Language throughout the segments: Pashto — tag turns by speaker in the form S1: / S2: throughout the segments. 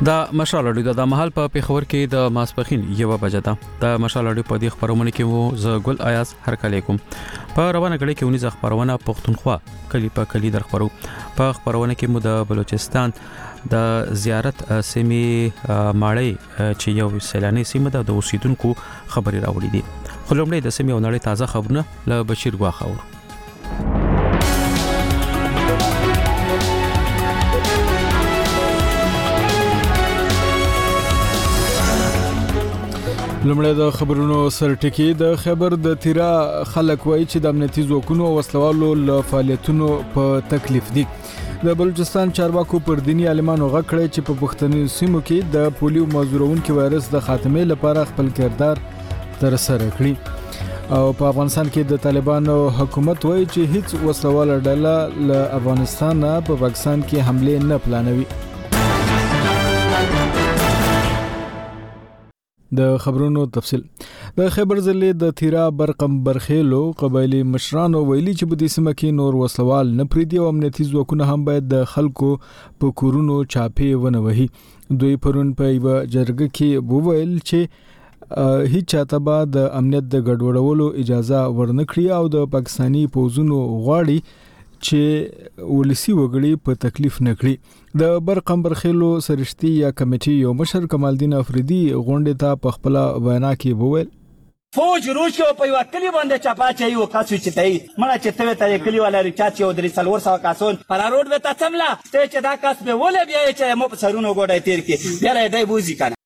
S1: د مشال اډیو د محل په پیښور کې د ماسپخین یو بجه ده د مشال اډیو په دې خبرونه کې وو ز ګل آیاز هر کله کوم په روانه غړي کې ونی خبرونه پښتونخوا کلی په کلی در خبرو په خبرونه کې مو د بلوچستان د زیارت سیمه ماړی چې یو سیلاني سیمه ده د اوسیدونکو خبري راوړي دي خلومړی د سیمه ونړۍ تازه خبرونه ل بشیر غواخور
S2: لمړی د خبرونو سرټکی د خبر د تیرا خلک وای چې د امنیتي ځواکونو او وسلوالو له فعالیتونو په تکلیف دي د بلوچستان چارواکو پر دینی عالمانو غږ کړی چې په پښتني سیمو کې د پولیو مازورونکو وایرس د خاتمې لپاره خپل کردار تر سره کړی او په افغانستان کې د طالبانو حکومت وایي چې هیڅ وسلواله ډله له افغانستان نه په پاکستان کې حمله نه پلانوي د خبرونو تفصیل د خبر ضلع د تیرا برقم برخیلو قبایلی مشرانو ویلي چې په دې سیمه کې نور وسلوال نه پریدي او امنیتي ځواکونه هم باید د خلکو په کورونو چاپې ونه وهي دوی پرون په یو جرګه کې وویل چې هیڅ چاته به د امنیت د ګډوډولو اجازه ورنکړي او د پاکستانی پوځونو غواړي چې ولسی وګړي په تکلیف نکړي د برقم برخیلو سرشتي یا کمیټي یو مشر کمالدین افریدي غونډه ته په خپل وینا کې وویل
S3: فوج روش کې په یو کلی باندې چاپا چي یو کاسو چتای مړه چته ته کلی والا ریچات یو درې سلور سو کاسون پر روډ به تاسملا ته چې دا کاس به ولې بیا چې مو په سرونو ګوډای تیر کې بیا راځي بوزي کنه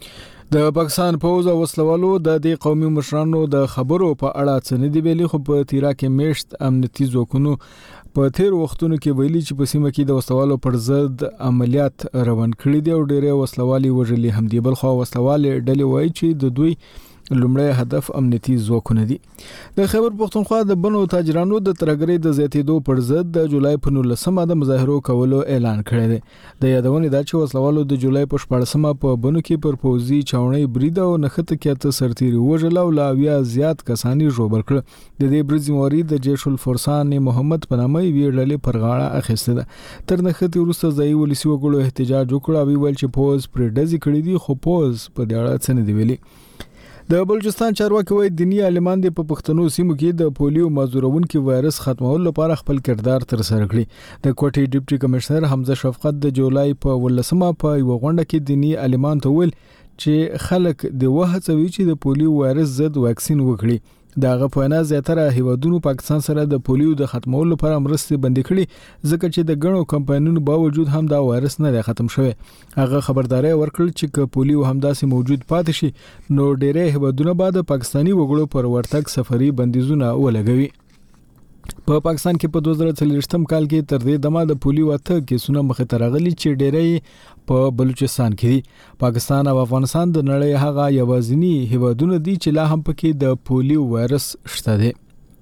S2: د پاکستان پوز او وسلوالو د دې قومي مشرانو د خبرو په اړه څه نه دی ویلي خو په تیرا کې میشت امنیتي ځواکونو په تیر وختونو کې ویلي چې په سیمه کې د وسلوالو پر ضد عملیات روان کړي دي او ډېر وسلوالي وژلي هم دي بل خو وسلوالي ډلې وایي چې د دوی لومړی هدف امنیتي ځواکونه دي د خیبر پښتونخوا د بنو تاجرانو د ترګرۍ د زیاتېدو پر ضد د جولای په 19مه د مظاهرو کولو اعلان کړی دی د یادونې دا چې وسلوالو د جولای په 14مه په بنو کې پر پوزي چاونۍ برید او نخته کې ته سرتيري وژل او لاویا زیات کسانی ژوبل کړ د دې برید موري د جیش الفرسان محمد پنامه ویړلې پر غاړه اخیسته ده تر نخته وروسته ځای ولسی وګړو احتجاج وکړ او ویل چې پوز پر ډزې کړې دي خو پوز په دې اړه څه نه دی ویلي د بلوچستان چارواکي وایي دینی عالمان د پښتنو سیمو کې د پولیو مازورونکو وایرس ختمولو لپاره خپل کردار تر سره کړی د کوټي ډیپټي کمشنر حمزه شفقت د جولای په 19مه په یو غونډه کې دینی عالمان ته ویل چې خلک د وهڅوي چې د پولیو وایرس ضد واکسین وکړي داغه په نه زیاتره هیوادونو پاکستان سره د پولیو د ختمولو لپاره مرستې بندي کړي ځکه چې د غنو کمپاینونو باوجود هم دا وایرس نه ختم شوی هغه خبرداري ورکړل چې پولیو همداسې موجود پاتې شي نو ډېرې هیوادونه بعد پاکستانی وګړو پر ورتګ سفري بندیزونه ولګوي په پاکستان کې په 2023م کال کې تر دې دمه د پولیو اته کیسونه مخه ترغلي چې ډېرې په بلوچستان کې دي پاکستان او افغانستان د نړۍ هغه یوازینی هیوادونه دي چې لا هم پکې د پولیو وایرس شته دي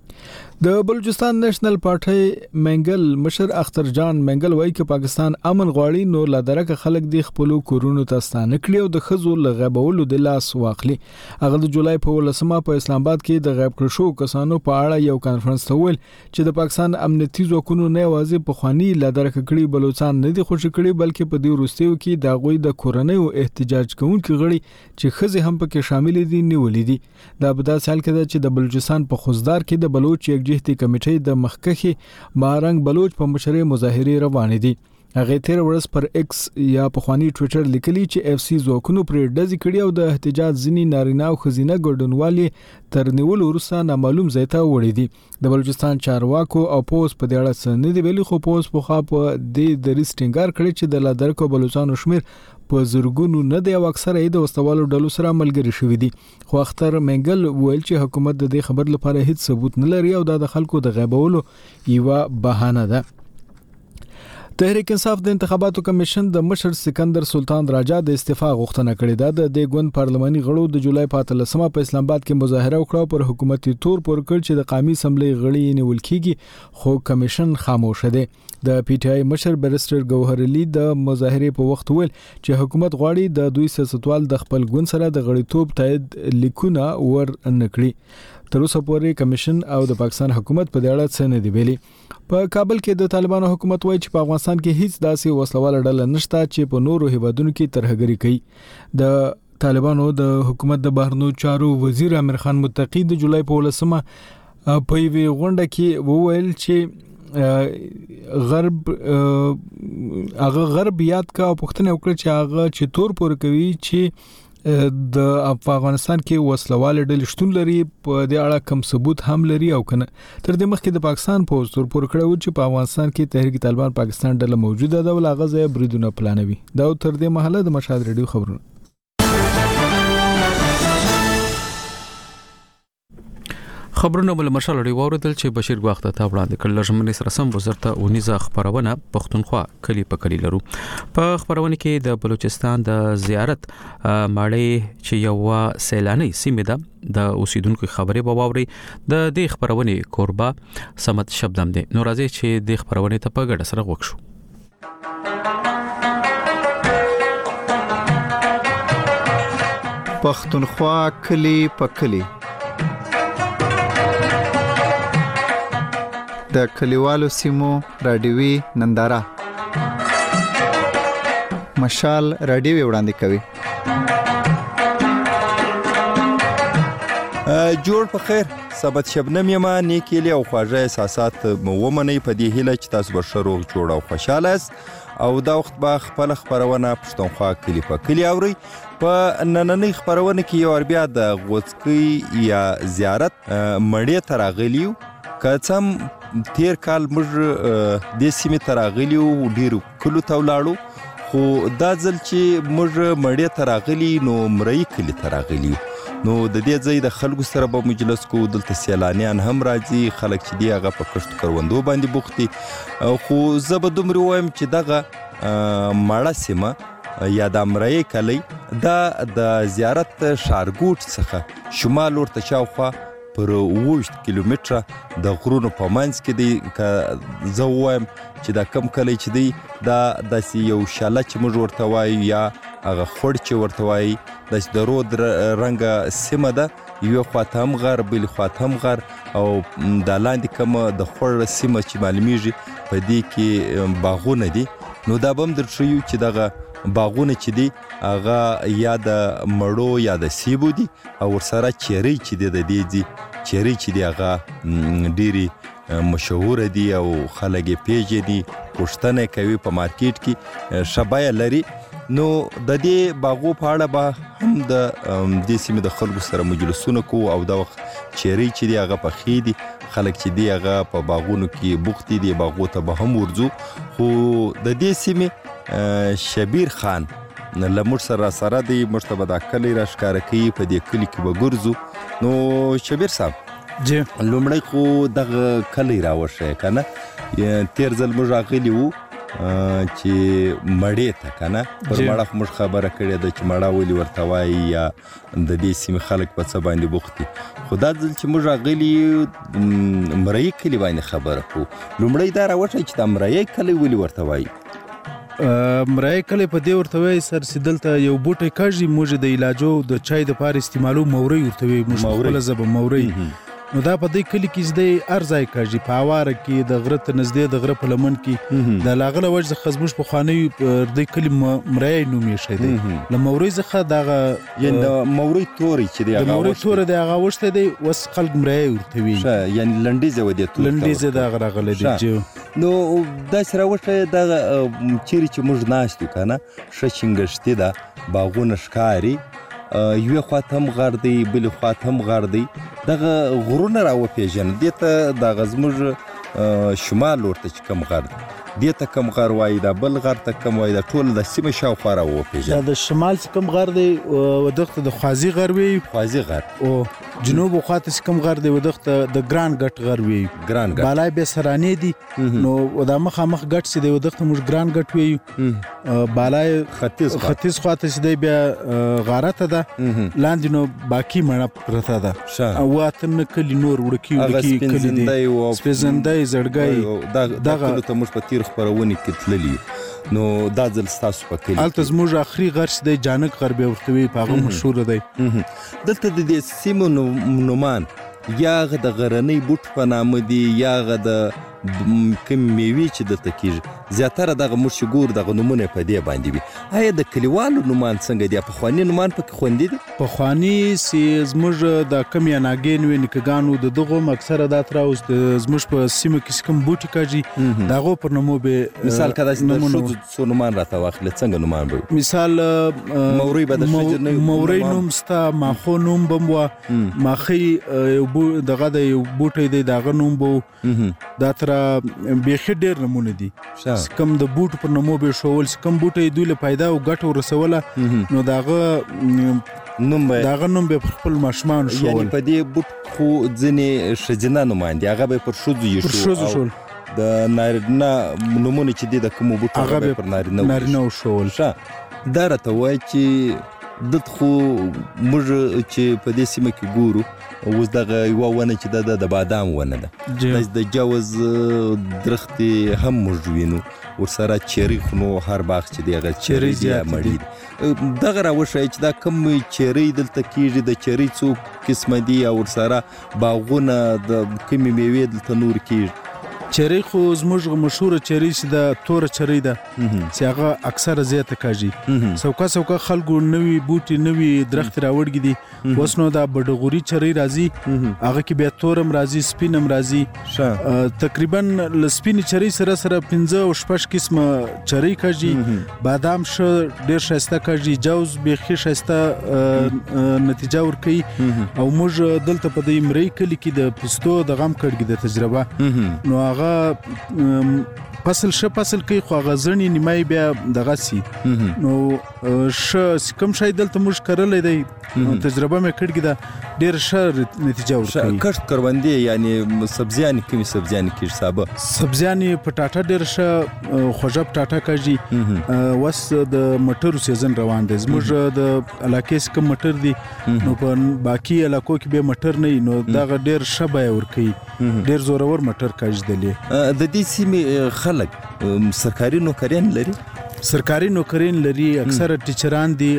S2: د بلوچستان نېشنل پارټي منګل مشر اختر جان منګل وایي چې پاکستان امن غواړي نو لادرکه خلک د خپل کورونو ته ستانه کړي او د خزو لغبولو د لاس واخلي هغه د جولای په 19مه په اسلام آباد کې د غیب کړو شو کسانو په اړه یو کانفرنس ته ویل چې د پاکستان امنیتي ځواکونو نه یوازې په خواني لادرکه کړي بلوچستان نه دي خوشی کړي بلکې په دې وروستیو کې د غوي د کورنۍ او احتجاج کوونکو غړي چې خزي هم پکې شامل دي نیولې دي دا په داسې حال کې چې د بلوچستان په خوزدار کې د بلوچ یکجهتي کمیټې د مخکخي مارنګ بلوچ په مشرۍ مظاهره روان دي هغه تیر ورځ پر ایکس یا په خواني ټوئیټر لیکلي چې اف سی ځواکونو پر ډزې کړي او د احتجاج ځنی نارینه او خزینه ګډونوالي تر نیول وروسته نامعلوم ځای ته وړي دي د بلوچستان چارواکو او پوز په دې اړه څه نه دی ویلي خو پوز په خوا په دې درې سټینګار کړي چې د لادرکو بلوچستان شمیر په زرګونو نه دی او اکثره د وسوالو ډلو سره ملګری شوی دي خو اختر منګل ویل چې حکومت د دې خبر لپاره هیڅ ثبوت نه لري او دا د خلکو د غیبولو یو بهانه ده تحریک انصاف د انتخاباتو کمیشن د مشر سکندر سلطان راجا د استعفا غوښتنه کړې ده د دیګون پارلماني غړو د جولای په 13مه په اسلام آباد کې مظاهره وکړه پر حکومتي تور پر کړ چې د قومي اسمبلی غړي نیول کیږي خو کمیشن خاموش دی د پی ټی آی مشر بیرستر ګوهر علي د مظاهره په وخت ویل چې حکومت غواړي د دوی سیاستوال د خپل ګوند سره د غړیتوب تایید لیکونه ور نکړي تر اوسه پورې کمیشن او د پاکستان حکومت په دې اړه څه نه دی ویلي. په کابل کې د طالبانو حکومت وایي چې په افغانستان کې هیڅ داسې وسلواله ډله نشته چې په نورو هیوادونو کې ترهګري کوي. د طالبانو د حکومت د بهرنیو چارو وزیر امیر خان متقی د جولای په 18 په یوه غونډه کې وویل چې غرب یاد کا پښتنه وکړه چې هغه چې تور پور کوي چې د افغانستان کې وسلواله ډلې شتون لري په دې اړه کم ثبوت هم لري او کنه. تر دې مخکې د پاکستان په تور پور کړو چې په افغانستان کې تحریک طالبان پاکستان ډله موجوده ده او هغه بریدونه پلانوي. دا تر دې مهاله د مشهد ریډیو خبرونه.
S1: خبرونه بل مشال لري وردل چې بشیر وخت ته وړاندې کړل ژمنې سره سم وزارت اونیزه خبرونه پښتونخوا کلی په کلی لرو. په خبرونه کې د بلوچستان د زیارت ماړی چې یو سیلانی سیمه ده د اوسیدونکو خبرې به واوري. د دې خبرونه کوربا سمت شبدم دي. نو راځي چې د خبرونه ته په ګډه سره وښو.
S4: پښتونخوا کلی په کلی د کلیوالو سیمو رادیوي ننداره مشال رادیوي وړاندې کوي.
S5: جوړ په خیر سبت شبنم یما نیکیلی او خواږه احساسات ومنئ په دې هیله چې تاسو به ښه روغ جوړ او خوشاله یاست او دا وخت به خپل خبرونه پښتونخوا کلی په کلی اورئ. په نننۍ خبرونه کې یو بیا د غوڅکۍ یا زیارت مړی ته راغلیو. که څه تیر کال موږ د سیمې ته راغلیو ډېرو کلو ته ولاړو خو دا ځل چې موږ مړی ته راغلي نو مرۍ کلي ته راغلیو. نو د دې ځای د خلکو سره به مجلس کو دلته سیلانیان هم راځي خلک چې دی هغه په کښت کروندو باندې بوخت دي. خو زه به دومره وایم چې دغه ماړه سیمه یا د مرۍ کلی دا د زیارت ښارګوټ څخه شمال ورته شاوخوا پر 20 کیلومتره د غرونو په منځ کې دی. که زه وایم چې دا کم کلی چې دی دا داسې یو شاله چې موږ ورته وایو یا هغه خړ چې ورته وایي داسې د رود رنګه سیمه ده. یوې خواته هم غر بلې خواته هم غر او دا لاندې کومه د خړ سیمه چې معلومیږي په دې کې باغونه دي. نو دا به هم درښیو چې دغه باغونه چې دي هغه یا د مړو یا د سیبو دي او ورسره چیرې چې دی د دې دي چیرې چې دی هغه ډېرې مشهوره دي او خلک یې پیژني پوښتنه کوي په مارکیټ کې ښه بیه لري. نو د دې باغو په اړه به هم د دې سیمې د خلکو سره مجلسونه کوو او دا وخت چیرې چې دی هغه پخې دي خلک چې دی هغه په باغونو کې بوخت دي باغو ته به هم ورځو. خو د دې سیمې شبیر خان لمر سره دی موږ ته به دا کلی راښکاره کوي په دې کلي کې به ګرځو. نو شبیر صاحب
S6: جی
S5: لومړی خو دغه کلی راوښیه که نه تیر ځل موږ راغلي وو چې مړې ته که نه پر مړه خو موږ خبره کړې ده چې مړه ولې ورته وایي یا د دې سیمې خلک په څه باندې بوخت دي. خو دا ځل چې موږ راغلي مرۍ کلي باندې خبره کوو. لومړی دا راوښیه چې دا مرۍ کلی ولې ورته وایي.
S6: مرای کله په دې ورته وای سر سیدل ته یو بوټی کاږي موږ د علاجو د چای د پاره استعمالو موري ورته وای موږ خپل زب موري. نو دا په دې کلی کې زده ارزای کاږي په اواره کې د غره ته نږدې د غره په لمن کې د لاغله وجه خزمش په خاني د کلی مرای نومې شي دی ل موري زخه دغه
S5: یعنی د موري توري چې دی
S6: هغه موري تور دی هغه وشته دی وس خلق مرای ورته وی
S5: یعنی لنډیزه ودی تور
S6: لنډیزه د غره غله دی.
S5: نو دا سره وشه د چیرې چې موږ ناشتو کنه ښه چنګشتي ده باغونه ښکاری یوه خواته هم غر دی بل خواته هم غر دی دغه غرونه راوپېژنه دې ته دغه زموږ شمال ورته چې کوم غر دې ته کوم غر وایي دا بل غر ته کوم وایي دا ټول د سیمې شاوخوا راوپېژنه.
S6: د شمال چې کوم غر دی ودغه د خوازي غر وی
S5: خوازي غر
S6: او جنوب خواته چې کوم غر دی ودغه د ګران ګټ غر وی
S5: ګران ګټ
S6: بالای به سرانه دي نو د مخه مخ ګټ سي دی ودغه موږ ګران ګټ وی بالای ختیځ خواته چې دی بیا غارته ده لاندې نو باقی مړه پرته ده او اتن کلی نور وړکی کلی دی سپیزندای زړګای
S5: دغه ته موږ په تیر خبرونه کې تللی نو دا ځل ستاسو په کلی
S6: الته زموږ اخري غرش دی جانک غربي ورته وی پاغه مشهور دی.
S5: دلته د دې سیمو نومان یا هغه د غرنۍ بوټ په نامه دي یا هغه د کوم میوې چې دلته کېږي زیاتره دغه موږ چې ګورو دغه نومونه په دې باندې وي. آیا د کلیوالو نومان څنګه دي؟ پخواني نومان پکې خوندي دي؟
S6: پخواني چې زموږ د کم یاناګین وي نیکګانو د دغو اکثره دا تر اوس زموږ په سیمه کې کوم بوټي کاږي دغه پر نومو به
S5: مثال کدا چې څو نومان راته واخلې څنګه نومان به
S6: مثال
S5: موري به د شجر نه
S6: موري نوم ستا ماخو نوم بموا ماخي دغه د بوټي دی دغه نوم بو دا تر بیخي ډېر نمونه دي. کم د بوټ پر نومو به شول کم بوټي دوی له پیدا او ګټو رسوله نو دغه نوم به خپل ماشمان شول.
S5: یعنی په دې بوټ خو ځنې شجنه نومان دي هغه به پر شوزو یې شول د نارینه نومونه چې دي د کوم بوټ هغه به پر نارینه
S6: شول.
S5: دا راته وایي چې دت خو موږ چې په دې سیمه کې ګورو اوس دغه یوه ونه چې د بادام ونه ده د جوز درختې هم موږ وینو ورسره چیري خو نو هر باغ چې دی هغه چیري زیات مړي دي. دغه راوښایي چې دا کوم چیري دلته کېږي د چیري څو قسمه دي او ورسره باغونه د کومې میوې دلته نور کېږي؟
S6: چیري خو زموږ مشهوره چیري چې د توره چیري ده چې هغه اکثره زیاته کاږي. سوکا خلکو نوی بوټي نوی درخت راوړګي دي اوس نو دا بډغوري چیري راځي هغه کې بیا تورم راځي سپینم راځي تقریبا لسپین چیري سره 15 او 16 قسمه چیري کاږي. بادام ډېر شایسته کاږي جوز بیخي شایسته نتیجه ورکوي او موږ دلته په دې مرۍ کلی کې د پستو د غم کړګي د تجربه نو هغه فصل کوي خو هغه ځنی نیمای بیا دغه سي نو کوم شای دلته موږ کړلې دی تجربه مې کړګی دا ډېر ښه نتیجه ورکوي.
S5: کښت کروندې یعنی سبزیان کومي سبزیان کې حسابه
S6: سبزیان پټاټا ډېر ښه خوږه پټاټا کاږي وس د مټرو سیزن روان دی زموږ د علاقې کوم مټر دي نو په باقي علاقو کې به مټر نه نو دا ډېر ښه بای ورکوي ډېر زورور مټر کاږي.
S5: د دې سیمې خلک سرکاري نوکریان لري؟
S6: سرکاري نوکرین لري اکثره ټیچران دي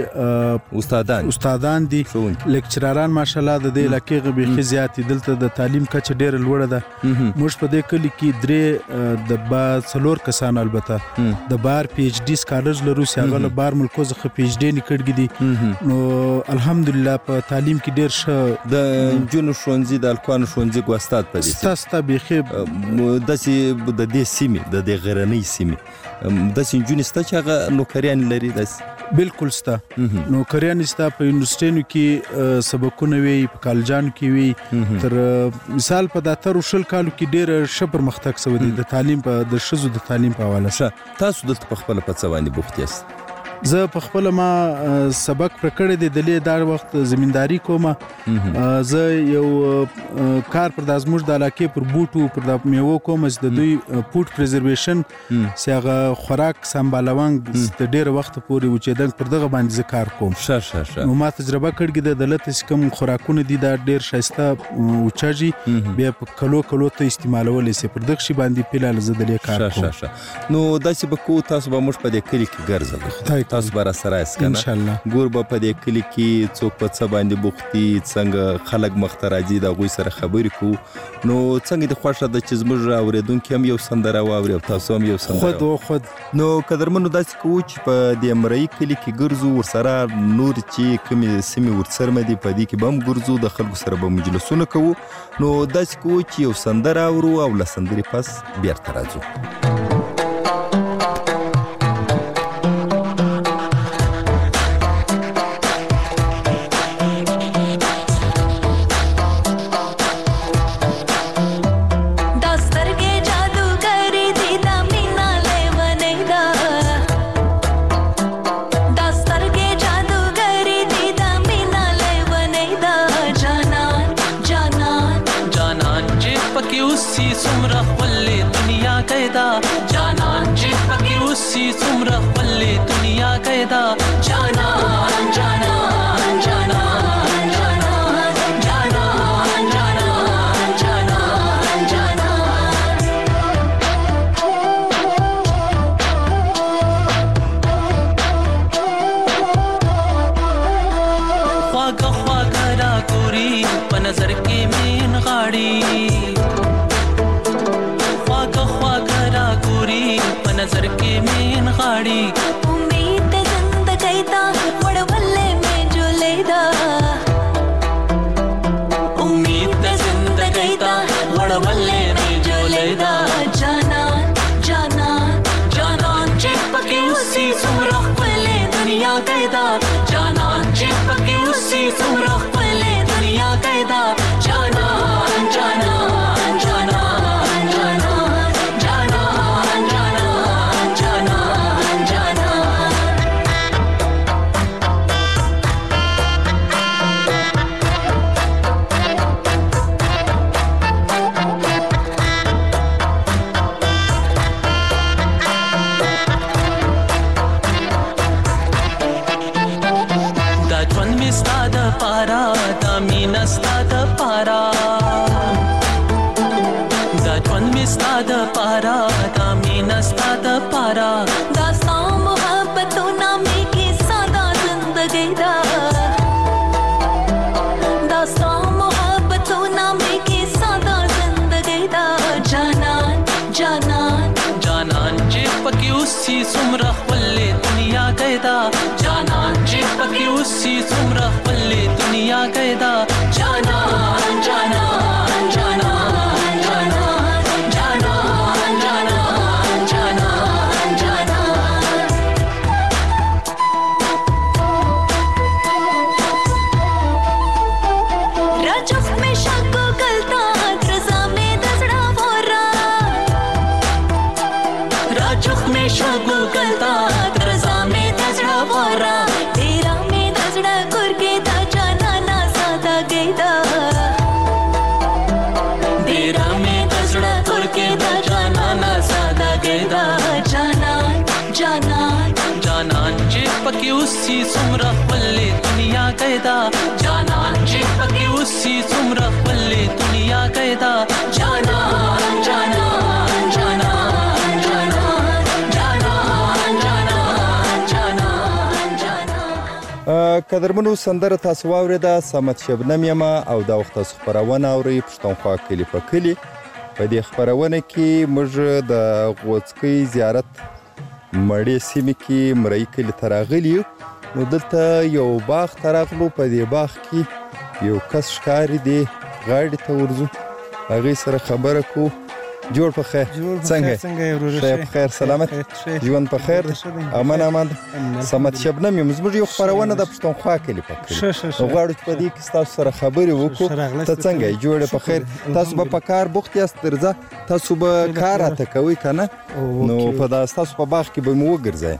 S6: استادان دي لیکچراران ماشاءالله د دې علاقې غبي زیات دلته د تعلیم کچه ډېر لوړه ده. موږ په دې کلی کې درې د با څلور کسان البته د بار پی ایچ ډي سکالرز لرو چې هغه له بار ملکو څخه پی ایچ ډي نکړګي دي نو الحمدلله په تعلیم کې ډېر ښه
S5: د جنو شونځي د الکوانو شونځي کو استاد په دې
S6: ستا بیخي
S5: داسې د دې سیمې د دې غرنۍ سیمې داسې نجونې ستا چې هغه نوکریان لري؟ داسې
S6: بالکل ستا نوکریان ستا په یونیورسټیانو کې سبقونه وي په کالجانو کې وي تر مثال په 10 کالو کې ډېر ښه پرمختګ شوی دی د تعلیم په د ښځو د تعلیم په حواله.
S5: تاسو دلته په خپله په څه باندې بوخت یاست؟
S6: زه په خپل ما سبق پر کړی دی د لې وخت زمینداری کوم زه یو کار پر د زموږ د علاقې پر بوټو پر د میوو کوم چې د دوی فود پریزرویشن سیغه خوراک سمبالوانګ د ډېر وخت پورې وچېدل پر دغه باندې زه کار کوم. نو ما تجربه کړګی د دلته کوم خوراکونه دي دا ډېر شایسته اوچاږي بیا په کلو ته استعمالول شي پر دغه شی باندې پیلال زه د لې کار کوم.
S5: نو داسې به کو تاسو به موږ په دې کلی کې ګرځو تاسو به راسره یاست که نه؟ ګور به په دې کلي کې څوک په څه باندې بوخت دي څنګه خلک مخته راځي د هغوی سره خبرې کوو نو څنګه دې خوښه ده چې زموږ اورېدونکي هم یو سندره واوري او تاسو هم یو سندره
S6: خود
S5: نو قدرمنو داسې کوو چې په دې مرۍ کلي کې ګرځو ورسره نور چې کومې سیمې ورڅرمه دي په دې کې به هم ګرځو د خلکو سره به مجلسونه کوو نو داسې کوو چې یو سندره اورو او له سندرې پس بیرته راځو.
S7: جانان جی پکی اسی څومره خپلې دنیا قیدا جانان جانان جانان جانان جانان جانان جانان جانان خواږه خواږه را ګوري په نظر کې مين غاړي
S8: امید د زندګۍ دا وړولې مې جولې دا
S7: امید د زندګۍ دا وړولې مې جولې دا
S8: جانان جانان
S7: جانان چې پکې اوسې څومره ښکلې دنیا کې دا جانان چې پکې اوسې څومره ښکلې دنیا کې دا جانان جانان جانان جانان جانان جانان جانان دا ژوند مې ستا د پاره دا مینه ستا د پاره دا ژوند مې ستا د پاره دا مینه ستا د پاره
S8: داستا محبتونه مې کې ساده زندګۍ دا داستا محبتونه مې کې ساده زندګۍ دا جانان جانان
S7: جانان چې پکې اوسې څومره ښکلې دنیا کې دا جانان چې پکې اوسې څومره ښکلې دنیا کې دا جانان جانان جانان جانان جانان جانان جانان
S8: राजू में शको गलता रजा में दसड़ा भोरा
S7: राजू में शगु गलता रजा में दसड़ा भोरा
S8: तेरा में दसड़ा करके दा जाना ना सादा गईदा
S7: तेरा में दसड़ा करके दा जाना ना सादा गईदा
S8: जानान जानान
S7: جانان چې پکې اوسې څومره ښکلې دنیا کې دا جانان چې پکې اوسې څومره ښکلې دنیا کې دا جانان جانان جانان جانان جانان جانان جانان
S5: قدرمنو سندره تاسو واورېده صمد شبنم یم او دا وخت تاسو خپرونه اورئ پښتونخوا کلي په کلي په دې خپرونه کې موږ د غوڅکۍ زیارت مړې سیمې کې مرۍ کلي ته راغلي یو نو دلته یو باغ ته راغلو په دې باغ کې یو کس ښکاري دی غاړې ته ورځو هغې سره خبره کو جوړ په خیر څنګه شی په خیر سلامت ژوند په خیر امان امان صمد شبنم یم زموږ یو خپرونه د پښتونخوا کلي په کلي غواړو چې په دې کې ستاسو سره خبرې وکړو ته څنګه یې جوړ په خیر تاسو به په کار بوخت یاست درځه تاسو به کار راته کوئ که نه نو په دا ستاسو په باغ کې به مو وګرځئ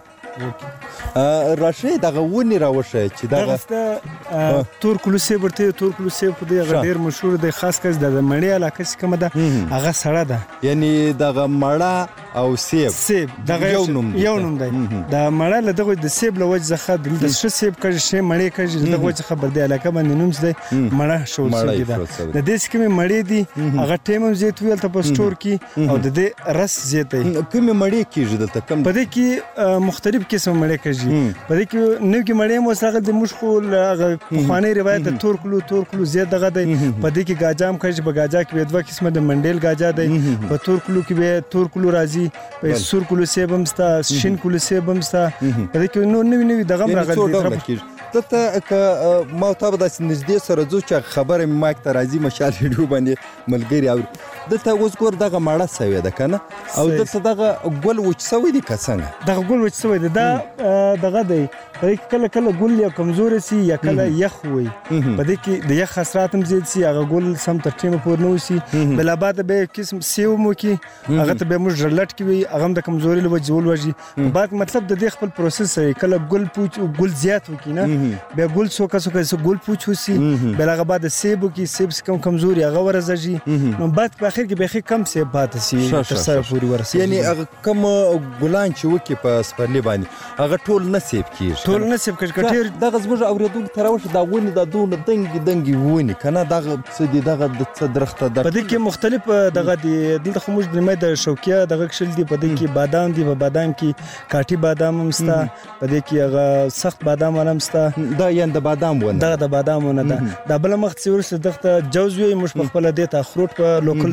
S5: راشئ دغه ونې راوښیئ چې دغه
S9: تور کلوسیب ورته تور کلوسیب په دې ډېر مشهور دی خاص کس د مړې علاقه چې کومه ده هغه سړه ده
S5: یعنی دغه مړه او سیب
S9: دغه یو نوم دی دا مړه له دغه د سیب له وجه څخه د ښه سیب کړي شی مړې کړي دغه وجه خبر دی علاقه باندې نوم دی مړه شول شي ده د دې کومه مړې دي هغه ټیم هم زیات ویل ته په سٹور کې او د دې رس زیات دی
S5: کومه مړې کیږي دلته کم
S9: په دې کې مختلف قسم مړې کړي په دې کې نو کې مړې مو سره د مشخو خواني روایت د تور کلو زیات دغه دی په دې کې گاجام کړي په گاجا کې دوه قسمه د منډیل گاجا دی په تور کلو کې به تور کلو راځي په سور کلو سیب هم ستا شین کلو سیب هم ستا په دې کې نو نوی دغه راغلي
S5: دلته که ما ته به داسې نږدې سره ځو چې خبره مې مایک ته راځي مشال ریډیو باندې ملګري اوري دلته اوس ګور دغه مړه سوې ده که نه او دلته دغه ګل وچ سوی دی که څنګه
S9: دغه ګل وچ سوی دی دا دغه دی په دې کې کله ګل یا کمزوري سي یا کله یخ وي په دې کې د یخ خسرات هم زیات سي هغه ګل سم تر ټیمه پورې نه وسی بل بعد به قسم سیو مو کې هغه ته به موږ جلټ کې وي هغه د کمزوري له وجه ولوجي بعد مطلب د دې خپل پروسس دی کله ګل پوچ او ګل زیات وکي نه به ګل سوکا ګل پوچ وسی بل هغه بعد سیب کې سیب کمزوري هغه ورزږي نو بعد په اخر کې به کم سیب پاتې سي تر سره پورې ورسي
S5: یعنی هغه کم ګلان چې وکي په سپرلی باندې هغه ټول نصیب کیږي
S9: ټول نصیب کټیر
S5: دغه زموږ اوریدل تراوش دا ونی د دون دنګي ونی کنه دغه څه دی دغه د څه درخته د
S9: په دې کې مختلف دغه دی دلته خو موږ د مې د شوکیا دغه کشل دی په دې کې بادام دی په بادام کې کاټي بادام هم ستا په دې کې هغه سخت بادام هم ستا
S5: دا یند بادام ونه
S9: دغه د بادام ونه ده د بل مخ څور څه دغه جوز وي مش په خپل د ته خروټ په لوکل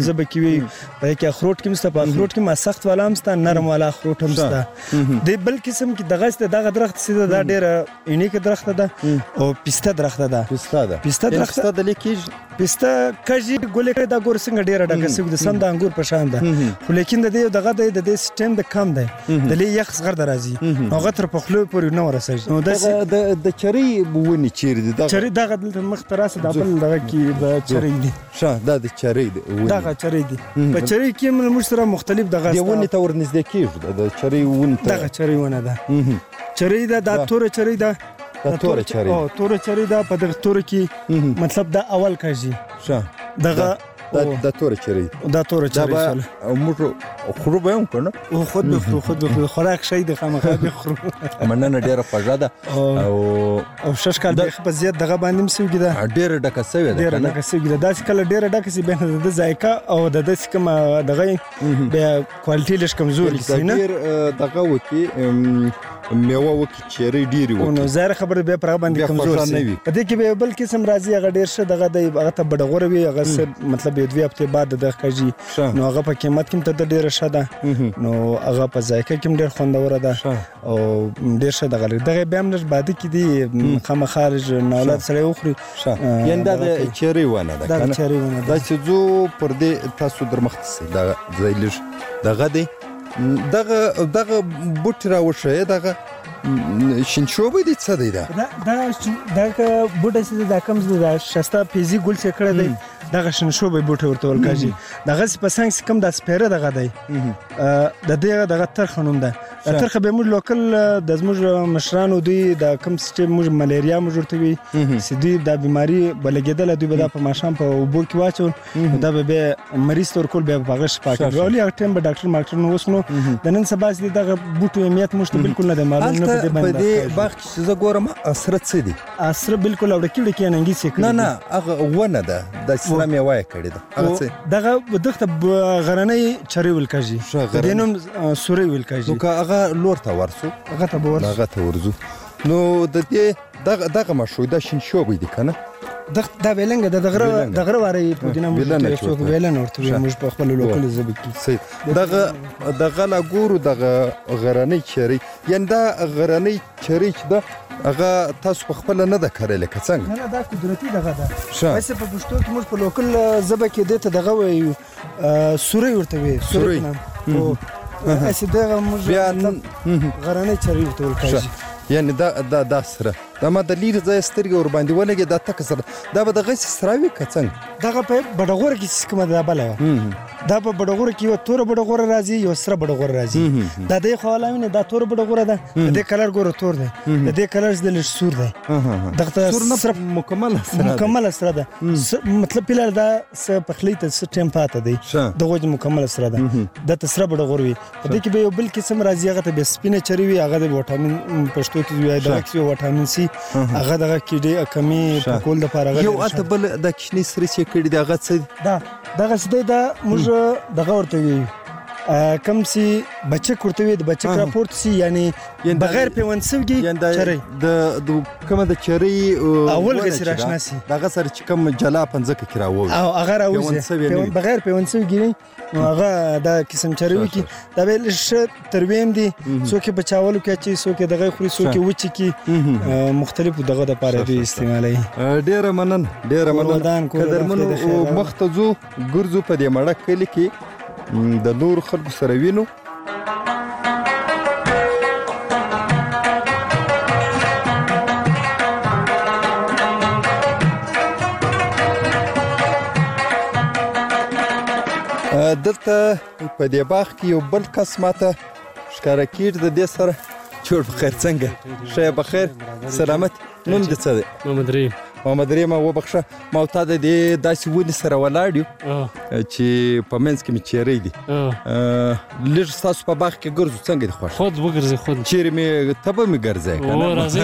S9: زبه کې وي په کې اخروټ کې مسته په اخروټ کې ما سخت والا مسته نرم والا اخروټ هم مسته د بل قسم کې دغه درخت سیده دا ډېر یونیک درخت ده او پیسته درخت ده پیسته درخت د لیکيج پیسته کجی ګولې کړه دا ګور څنګه ډېر ډکه سوي د سم د انګور په شان ده خو لیکن د دې دغه د سیستم د کم ده د لې یخ صغر درازي هغه تر په خلو پورې نه ورسېږي نو
S5: د چری بونی چیرې دي
S9: چری دغه د مخ تراسه د بل دغه کې د چری دي
S5: دا د چری دي
S9: دغه چری دي په چری کې موږ سره مختلف دغه
S5: دی ونی ته ورنږدې کیږي د چری ون
S9: دغه چری ونه ده چری ده د تور چری ده
S5: تور چری
S9: او تور چری ده په دغه تور کې مطلب دا اول کاږي دغه
S5: دا تور چری
S9: دا تور چری
S5: موږ خرو به هم کنه
S9: او خود به خوراک شي د خامخا به خرو
S5: مننه ډیره خوږه ده
S9: او شش کال به په زیات دغه باندې مسوي ده
S5: ډیره ډکه سوي ده
S9: ډیره ډکه سوي ده داس کله ډیره ډکه سي به د ذایقه او د داس کوم دغه به کوالټي لږ کمزوري سي نه
S5: ډیر دغه وکي میوه وکي چری ډیری وکي
S9: نو زهر خبر به پر باندې کمزور سي په دې کې به بل قسم راځي هغه ډیر شه دغه د هغه ته بډغور وي هغه مطلب یو دوی هفته بعد د کجی نو هغه په قیمت کې ته ډیره شه ده نو هغه په ذایقه کې ډیر خوندور ده او ډیر شه دغه به هم نش بعد کې دی خامخارج نولات سره وخوري
S5: ینده د چری ونه ده
S9: دا چری ونه
S5: دا چې زو پر دې تاسو درمخت سي دا زایلش دغه دی دغه بوټ راوشه دغه شینشوبه دي څه دی دا
S9: بوټه چې دا کم د شستا پیزي ګل څخه کړه دی دغه شینشوبه بوټه ورته ولکاږي دغه په څنګه کم د سپیره دغه دی د دې دغه ترخنوم ده ترخه به موږ لوکل د زموږ مشرانو دوی د کم سیستم موږ ملیریا موږ ورته وي سدي د بیماری بلګیدل دوی به په ماشام په وبو کې واچول دا به مریض تور کول به هغه شپه کې ولې هغه ټیم به ډاکټر نو وسنو د نن سبا چې دغه بوټو اهمیت مشته بالکل نه د معلوم نه په
S5: دې باغ چې زه ګورم اثر څه دي
S9: اثر بالکل او ډکې ډکې ننګي څه
S5: نه هغه ونه ده د اسلامي وای کړی ده هغه څه
S9: دغه دغه غرنۍ چری ولکاږي دینم سوري ولکاږي
S5: نو هغه لور ته ورسو
S9: هغه ته
S5: ورزو نو د دې دغه مشوي د شینشوبې دي کنه
S9: دا ویلنګ د دغه واره په دینه موږ څوک ویلن ورته موږ په خپل لوکل زبې کې
S5: دغه لا ګورو دغه غرنۍ چری ینده غرنۍ چری چې ده هغه تاسو په خپل نه ده کړل که څنګه
S9: نه دا قدرتي دغه ده وایسه په پښتو کې موږ په لوکل زبې کې دته دغه وایو سوري ورته وي سوري او اسې دغه موږ غرنۍ چری ورته ولکاږي
S5: یعنی دا سره دا ما د لیر ځای سترګې ور باندې ولګي دا تک سره دا به دغه سراوي که څنګه
S9: دغه په بډغور کې کومه ده بل دا په بډغور کې یو تور بډغور راځي یو سره بډغور راځي دا د خو علاوه دا تور بډغور ده د کلر ګور تور ده د کلر د لږ سور ده دغه سره مکمل سره ده مطلب پیل دا پخلی ته ټیم پاته دی دغه مکمل سره ده د تسره بډغور وي په دې کې به یو بل قسم راځي هغه ته به سپینه چری وي هغه د وټامین پښتو کې وي دا کې وټامین سي هغه دغه کې ډېر کمی په کول د پاره
S5: یو اته بل د کشنی سره چې کړي دغه څه
S9: دغه څه دا موږ دغه ورته وي کم سي بچک ورته وي د بچک راپورت سي یعنی بغیر پیونسوږي چری
S5: د کومه د چری
S9: اول غسی راشنا سي
S5: دغه سره چې کوم جلا پنځکه کراوي
S9: او هغه راوځي بغیر پیونسوږي هغه دا قسم چری وي کی دا به ترویم دي څوک بچاولو کې چې څوک دغه خوري څوک وچ کی مختلف دغه د پاره دی استعمالي
S5: ډیره منن قدرمنو مختزو ګرځو په دې مړه کلی کې د نور خلکو سره وینو دلته په دې باغ کې یو بل کس ماته ښکاره کېږي د دې سره چور بخیر څنګه ښه بخیر سلامت نوم دې څه دی محمد رحیم وبخښه ما ته د دې داسې ونې سره ولاړ یو چې په منځ کې مې چیرې دي لږ ستاسو په باغ کې ګرځو څنګه دي خوښ
S10: خود وګرځئ خود
S5: چیرې مې ته به مې ګرځئ
S10: راځئ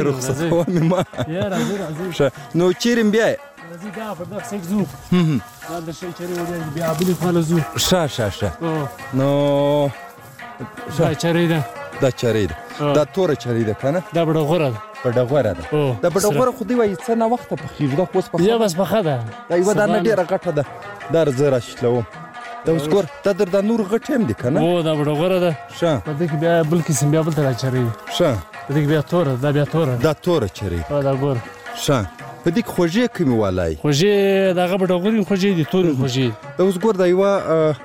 S5: نو چیرې مې بیایې
S10: راځي دا په دغه سیک زو دا د شي چیرې وړي بیا بلې خواله زو
S5: ښه نو
S10: دا چیرې
S5: دا دا تور چیرې ده کنه
S10: دا بډغوره ده
S5: دا بډغوره خو دی وایي څه نه وخته پخېږي دا خو اوس
S10: یا بس پخه ده
S5: دا یوه دانه ډېره غټه ده دا زه راشتلوم دا اوس ګور دا در د نور غټ هم دي کنه
S10: او دا بډغوره ده
S5: ښه
S10: په دې کې بیا بل قسم بیا بل تر چرې
S5: ښه
S10: په دې کې بیا توره دا بیا توره
S5: دا توره چرې
S10: او دا ګور
S5: ښه په دې کې خوږې کومې والای
S10: خوږې دغه بډغوري خوږې دي تورې خوږې
S5: دا اوس ګور دا یوه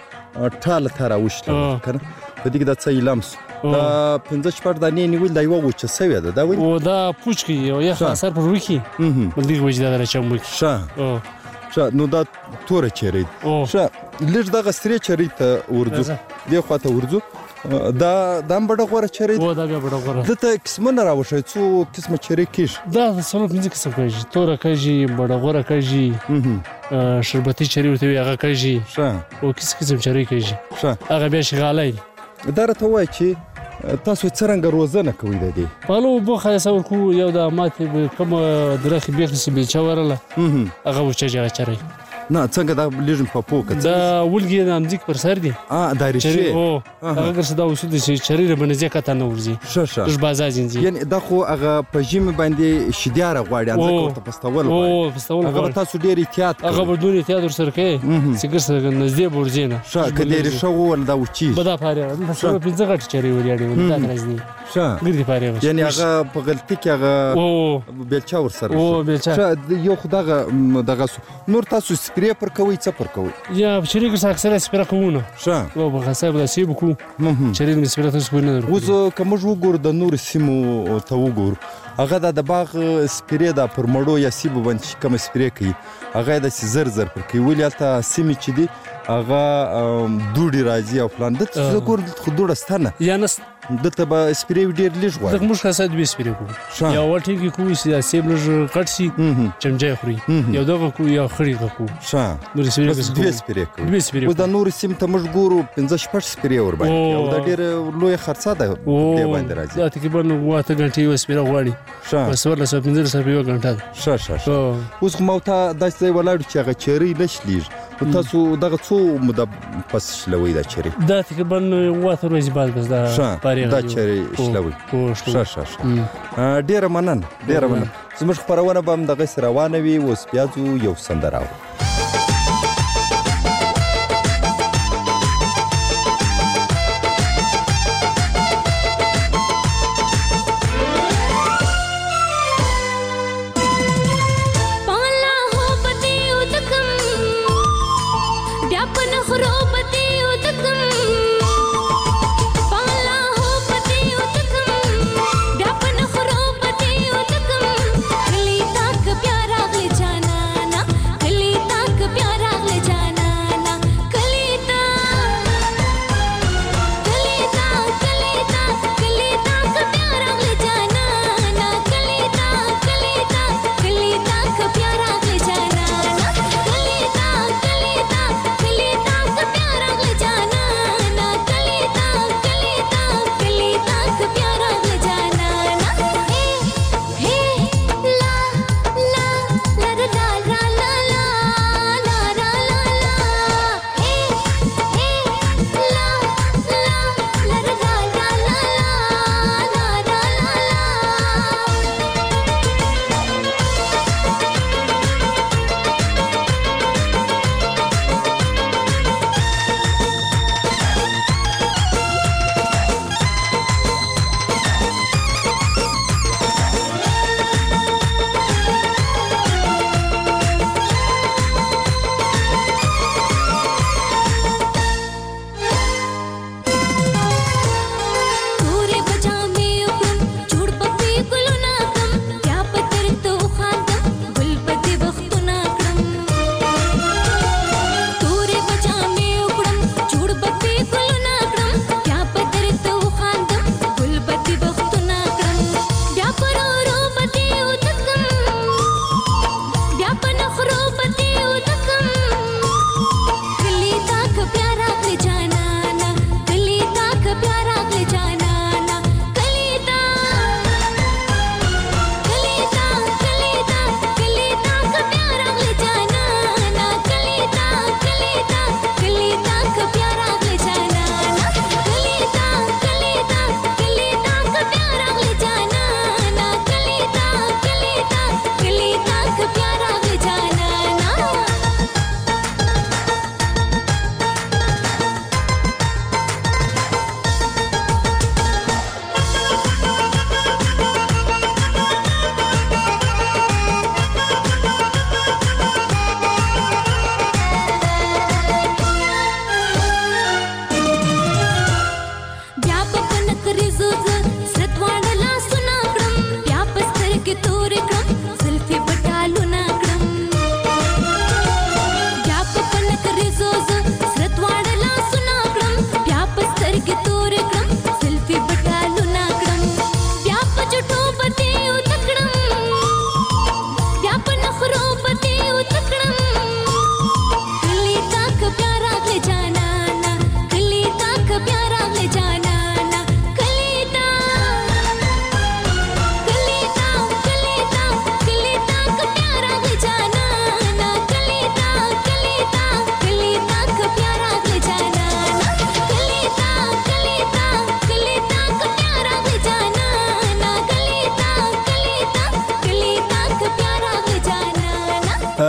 S5: ټاله ته راوشتله کنه په دې کې دا څه ایلام سو دا 15 دانې نیول دا یوه وچه سوې ده دا ولې
S10: او دا پوچ کې یو یخ اثر پر وکی بل دې وجه دا راچم وکی
S5: ښه ښه نو دا توره چرې ښه لږ دغه سرې چرې ته ورځو دې خواته ورځو دا هم بډغوره چرې
S10: او دا بیا بډغوره
S5: دته قسمونه راوښی څو قسمه چرې کېږي
S10: دا څلور پنځه قسم کېږي توره کېږي بډغوره کېږي شربتي چرې ورته وي هغه کېږي
S5: ښه
S10: او قسم چرې کېږي
S5: ښه
S10: هغه بیا شغالای
S5: دا راته وایي چې تاسو څرنګه روزنه کوئ د دې
S10: پالو بو خلاص ورکو یو د ماته کوم درخه بیخ سی بلچا ورله هغه وچه چرې
S5: نه څنګه دا لږ په پوکه
S10: دا ولګي د امزیک پر سر دي
S5: دا ریشه
S10: او هغه ګرځي دا وسود چې چرې باندې ځکه ته نه ورځي
S5: ښه ښه
S10: د بازار زنجي
S5: یعنی دا خو هغه په جیم باندې شیداره غواړي ځکه ورته پستول غواړي
S10: او پستول
S5: هغه تاسو ډیر احتیاط
S10: هغه بدون احتیاط ورسره کوي چې ګرځي نږدې ورځي نه
S5: ښه کله ریشه ول دا وچی
S10: بدا پاره دا څو پنځه غټ چرې وریاړي ولدا راځي
S5: ښه
S10: ګرځي پاره
S5: یعنی هغه په غلطي کې هغه بیلچا ورسره
S10: او بیلچا
S5: ښه یو خدغه نور تاسو سپری پر کوي څه پر کوي
S10: یا چرې ګرځي اکثره سپری کوونه
S5: ښه
S10: او په حساب د سیب کو چرې مې سپری تاسو نه
S5: اوس کوم وګور د نور سیمو ته وګور هغه د باغ سپری د پر مړو یا سیب باندې کوم سپری کوي هغه د زر پر کوي ولې ته سیمه چې دی هغه دوړي راځي او پلان د څه ګور خودوړه ستنه
S10: یا نس
S5: دته به سپری ډیر لږ غواړي
S10: دغه موږ خاصه دوی سپری کو یا وټی کې کوی سیب لږ کټ سي چمچای خوري یو دغه کو یا خړی کو
S5: ښه
S10: نور سپری کو
S5: دوی سپری کو او د نور سیم ته موږ ګورو 15 شپږ سپری ور باندې او د ډیر لوی خرڅه ده دی باندې راځي
S10: دا تقریبا واته غنټه یو سپری غواړي
S5: ښه
S10: بس ورله 15 سپری یو غنټه
S5: ښه اوس مو ته داسې ولاړ چې هغه چری نشلیږي تاسو دغه څو مده پس شلوي دا چری
S10: دا تقریبا واته ورځې بعد بس دا
S5: پاره دا چری شلوي ښه ډیر مننه زموږ خبرونه به هم دغه روانه وي اوس بیا یو سندره
S8: कली ताक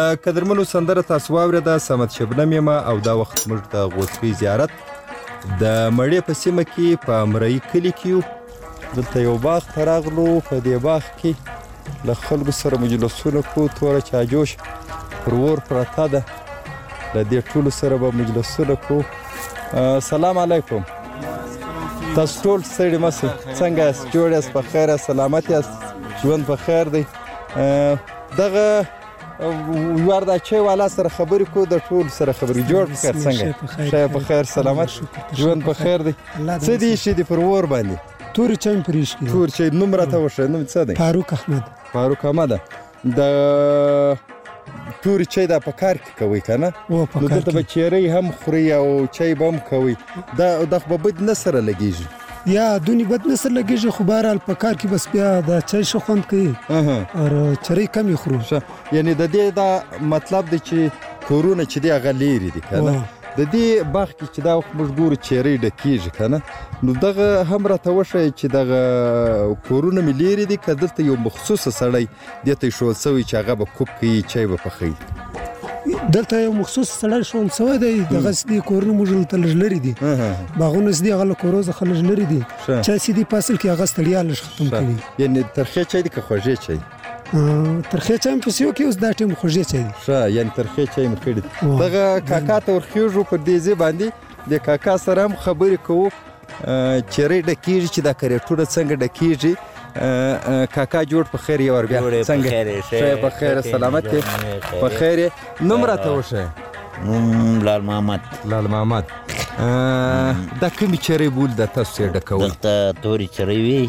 S5: قدرمنو سندره تاسو واورېده صمد شبنم یم او دا وخت موږ د غوڅکۍ زیارت د مړې په سیمه کې په امرایي کلي کې یو دلته یو باغ ته راغلو په دې باغ کې له خلکو سره مجلسونه کو توره چاجوش پر اور پرته ده له دې ټولو سره به مجلسونه کو سلام علیکم تاسو ټول ستړي مه شئ څنګه یاست جوړ یاست په خیر یاست سلامت یاست ژوند په خیر دی دغه یوار د اچۍ والا سره خبرې کو د ټول سره خبرې جوړ په خیر څنګه ښه په خیر سلامت ژوند په خیر دی څه دي ایښي دي پر اور باندې
S11: تورې چای مې پرې ایښي
S5: تور چای نوم راته وښیه نوم څه دی فاروق احمد د تورې چای دا په کار کې کوئ که نه نو دلته به چیرۍ هم خورئ او چای به هم کوئ دا خو به بد نه سره لګېږي
S11: یا دونی بد نه سره لګېږي خو بهرحال په کار کې بس بیا د چای ښه خوند کوي او چرۍ کم یې خورو
S5: یعنې د دې دا مطلب دی چې کورونه چې دی هغه لیرې دي که نه د دې باغ کې چې دا وخت موږ ګورو چیرۍ ډکېږي که نه نو دغه هم راته وښیه چې دغه کورونه مې لیرې دي که دلته یو مخصوصه سړی دې ته ایښودل سوی چې هغه به کوب کوي چای به پخوي
S11: دلته یو مخصوص سړی ښودل سوی دی دغسې دې کورونه موږ دلته لږ لرې دي باغونه چې دي هغه له کورو څخه لږ لرې دي چای چې دي په اصل کې هغه ستړیا لږ ختم کوي
S5: یعنې ترخې چای دي که خوږې چای
S11: ترخې چای مې پسې وکړي اوس دا ټایم خوږې چای دي
S5: ښه یعنې ترخې چای مې کړي دي دغه کاکا ته ورخېږو پر دې ځای باندې د کاکا سره هم خبرې کوو چیرۍ ډکېږي چې دا کرېټونه څنګه ډکېږي کاکا جوړ په خیر یې ور بیا څنګه ښه په خیر سلامت یې په خیر یې نوم راته وښیه
S12: نوم لال محمد
S5: دا کومې چیرۍ بولي دا تاسو یې ډکوئ
S12: دلته تورې چیرۍ وي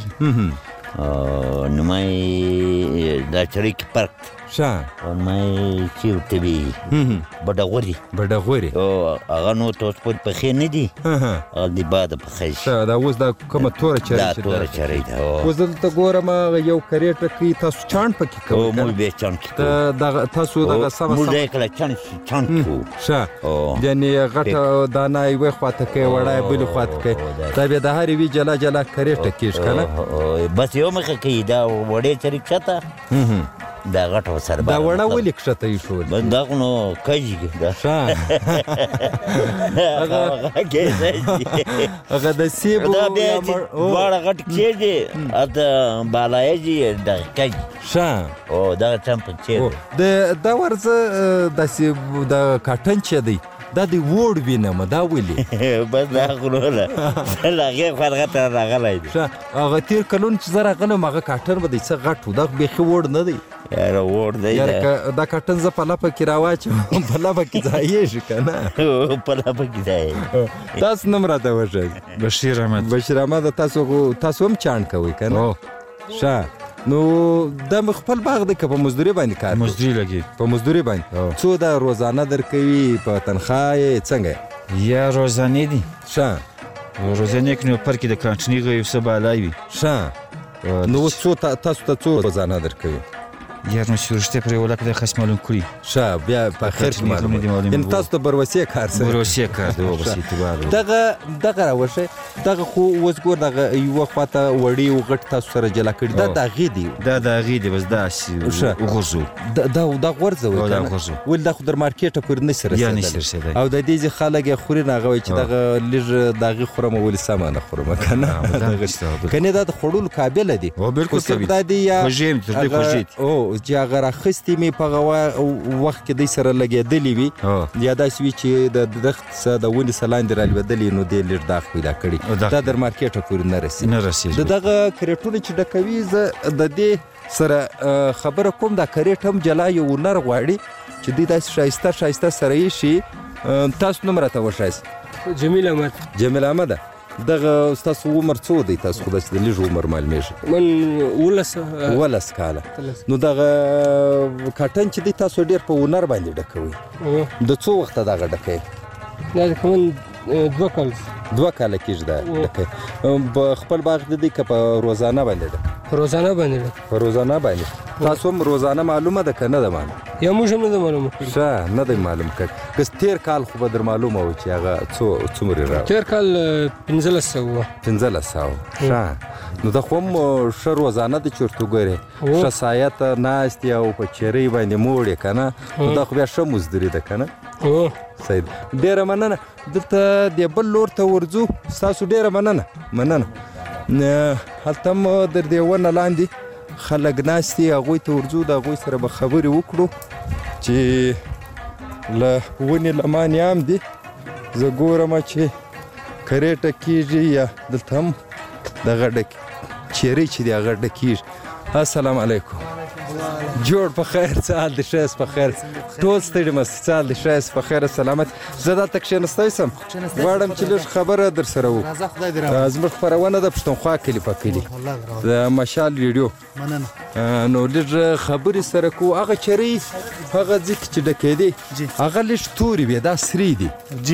S12: نومای دا چیرۍ کې فرق
S5: ښه
S12: نومای چې ورته وي بډغوري هغه نو ته اوس پورې پخې نه دي هغه د باده پخی شي
S5: دا اوس دا کومه توره چیرۍ
S12: دا توره چیرۍ ده
S5: اوس دلته ګورم یو کریټه کې تاسو چاڼ پکې کوئ
S12: موږ بیا چاڼ کې کوو
S5: تاسو دغه سمه
S12: موږ یې کله چاڼ کوو
S5: ښه یعنې غټه دانه یوې خواته کوي وړه یې بلې خواته کوي دا بیا د هرې وي جلا جلا کریټه کېږي که نه
S12: بس یو مخه کوي دا وړې چرې کښته دا غټه ورسره
S5: دا وړه ولې کښته ایښول
S12: دا خو نو کږي
S5: هغه د سیبو
S12: دا بیا چې دواړه غټ کېږي هلته بالایجي دغه کږي
S5: ښه
S12: دغه ټمپه چیرې
S5: دا ورځه داسې د کاټن چې دی دا د ووړ وینم دا ولې
S12: بس دا خو نو له هغې فرغه ته راغلی دی
S5: هغه تېر کلونه چې زه راغلم هغه کاټن به دی څه غټ و دا بیخي ووړ نه دی
S12: یاره ووړ دی
S5: دا کاټن زه په لپه کې راواچوم په لپه کې ځایېږي که نه
S12: په لپه کې ځایېږي
S5: تاسو نوم راته وښیئ
S6: بشیر
S5: احمد تاسو هم چاڼ کوئ که نه ښه نو دا خپل باغ دی که په مزدوري باندې کار
S6: مزدوري لګي
S5: په مزدوري باندې څو دا روزانه درکوي په تنخواه یې څنګه
S13: یا روزانې دي
S5: ښه
S13: روزانې کې نو پر کې د کرانچنیغه یو څه بالای وي
S5: ښه نو اوس تاسو ته څو روزانه درکوي
S13: یا نو چې رښتیا پرې ولا کړی خاص معلوم کړي
S5: ښه بیا په خیر کې معلوم یعنې تاسو ته بروسیې کار
S13: دی بس اعتبار
S5: دغه راوښیه دغه خو اوس ګور دغه یوه خواته وړې و غټ تاسو سره جلا کړي دا د هغې دی
S13: دا د هغې دی بس داسې وغورځو
S5: دا غورځوئ ولې دا خو در مارکېټه پورې نه شي رسېدلی او د دې ځای خلک یې خوري نه هغه وایي چې دغه لږ د هغې خورم ولې سمه نه خورم که نه کنې دا د خوړلو قابله دي خو صرف دا دی یا چې هغه راخستې مې په هغه وخت کې دی سره لګېدلې وي یا داسې وي چې د دښت څه د ونې څه لاندې رالوېدلې نو دې لږ داغ پیدا کړي دا در مارکېټه پورې نه رسېږي د دغه کرېټونه چې ډکوي زه د دې سره خبره کوم دا کرېټ هم جلا یو هنر غواړي چې دوی داسې ښایسته سره ایښي تاسو نوم راته وښایست جمیل احمد دغه ستاسو عمر څو دی تاسو خو داسې د لږ عمر معلومېږي
S14: من
S5: 11 کاله نو دغه کاټن چې دی تاسو ډېر په هنر باندې ډکوئ د څو وخته دغه ډکئ
S14: دا تقریبا 2
S5: کاله کېږي دا ډکئ په خپل باغ د دی که په روزانه باندې ډک
S14: په روزانه
S5: باندې تاسو هم روزانه معلومه ده که نه ده معلومه
S14: یا موږ هم نه ده معلومه کړي
S5: ښه نه دی معلوم کړي که تېر کال خو به در معلومه و چې هغه څومره راغی
S14: تېر کال 1500
S5: ښه نو د خو ښه روزانه د چورته ګورې ښه سایه ته ناست او په چیرۍ باندې موړې که نه نو دا خو بیا ښه مزدوري ده که نه صحیح ډېره مننه دلته د بل لور ته ورځو ستاسو ډېره مننه هلته هم در دې ونه لاندې خلک ناست دي هغوی ته ورځو د هغوی سره به خبرې وکړو چې له ونې لمانې هم دي زه ګورم چې کریټه کېږي یا دلته هم دغه چیرۍ چې دی هغه ډکېږي السلام علیکم جوړ په خیر څه حال دی ښه یاست په خیر ټول ستړي مست څه حال دی ښه یاست په خیر سلامت زه دلته کښېنستی سم غواړم چې لږ خبره در سره وکړو زموږ خپرونه د پښتونخوا کلي په کلي د مشال ریډیو نو لږ خبرې سره کوو هغه چیرۍ هغه ځای کې چې ډکېدې هغه لږ تورې وې دا سرې دي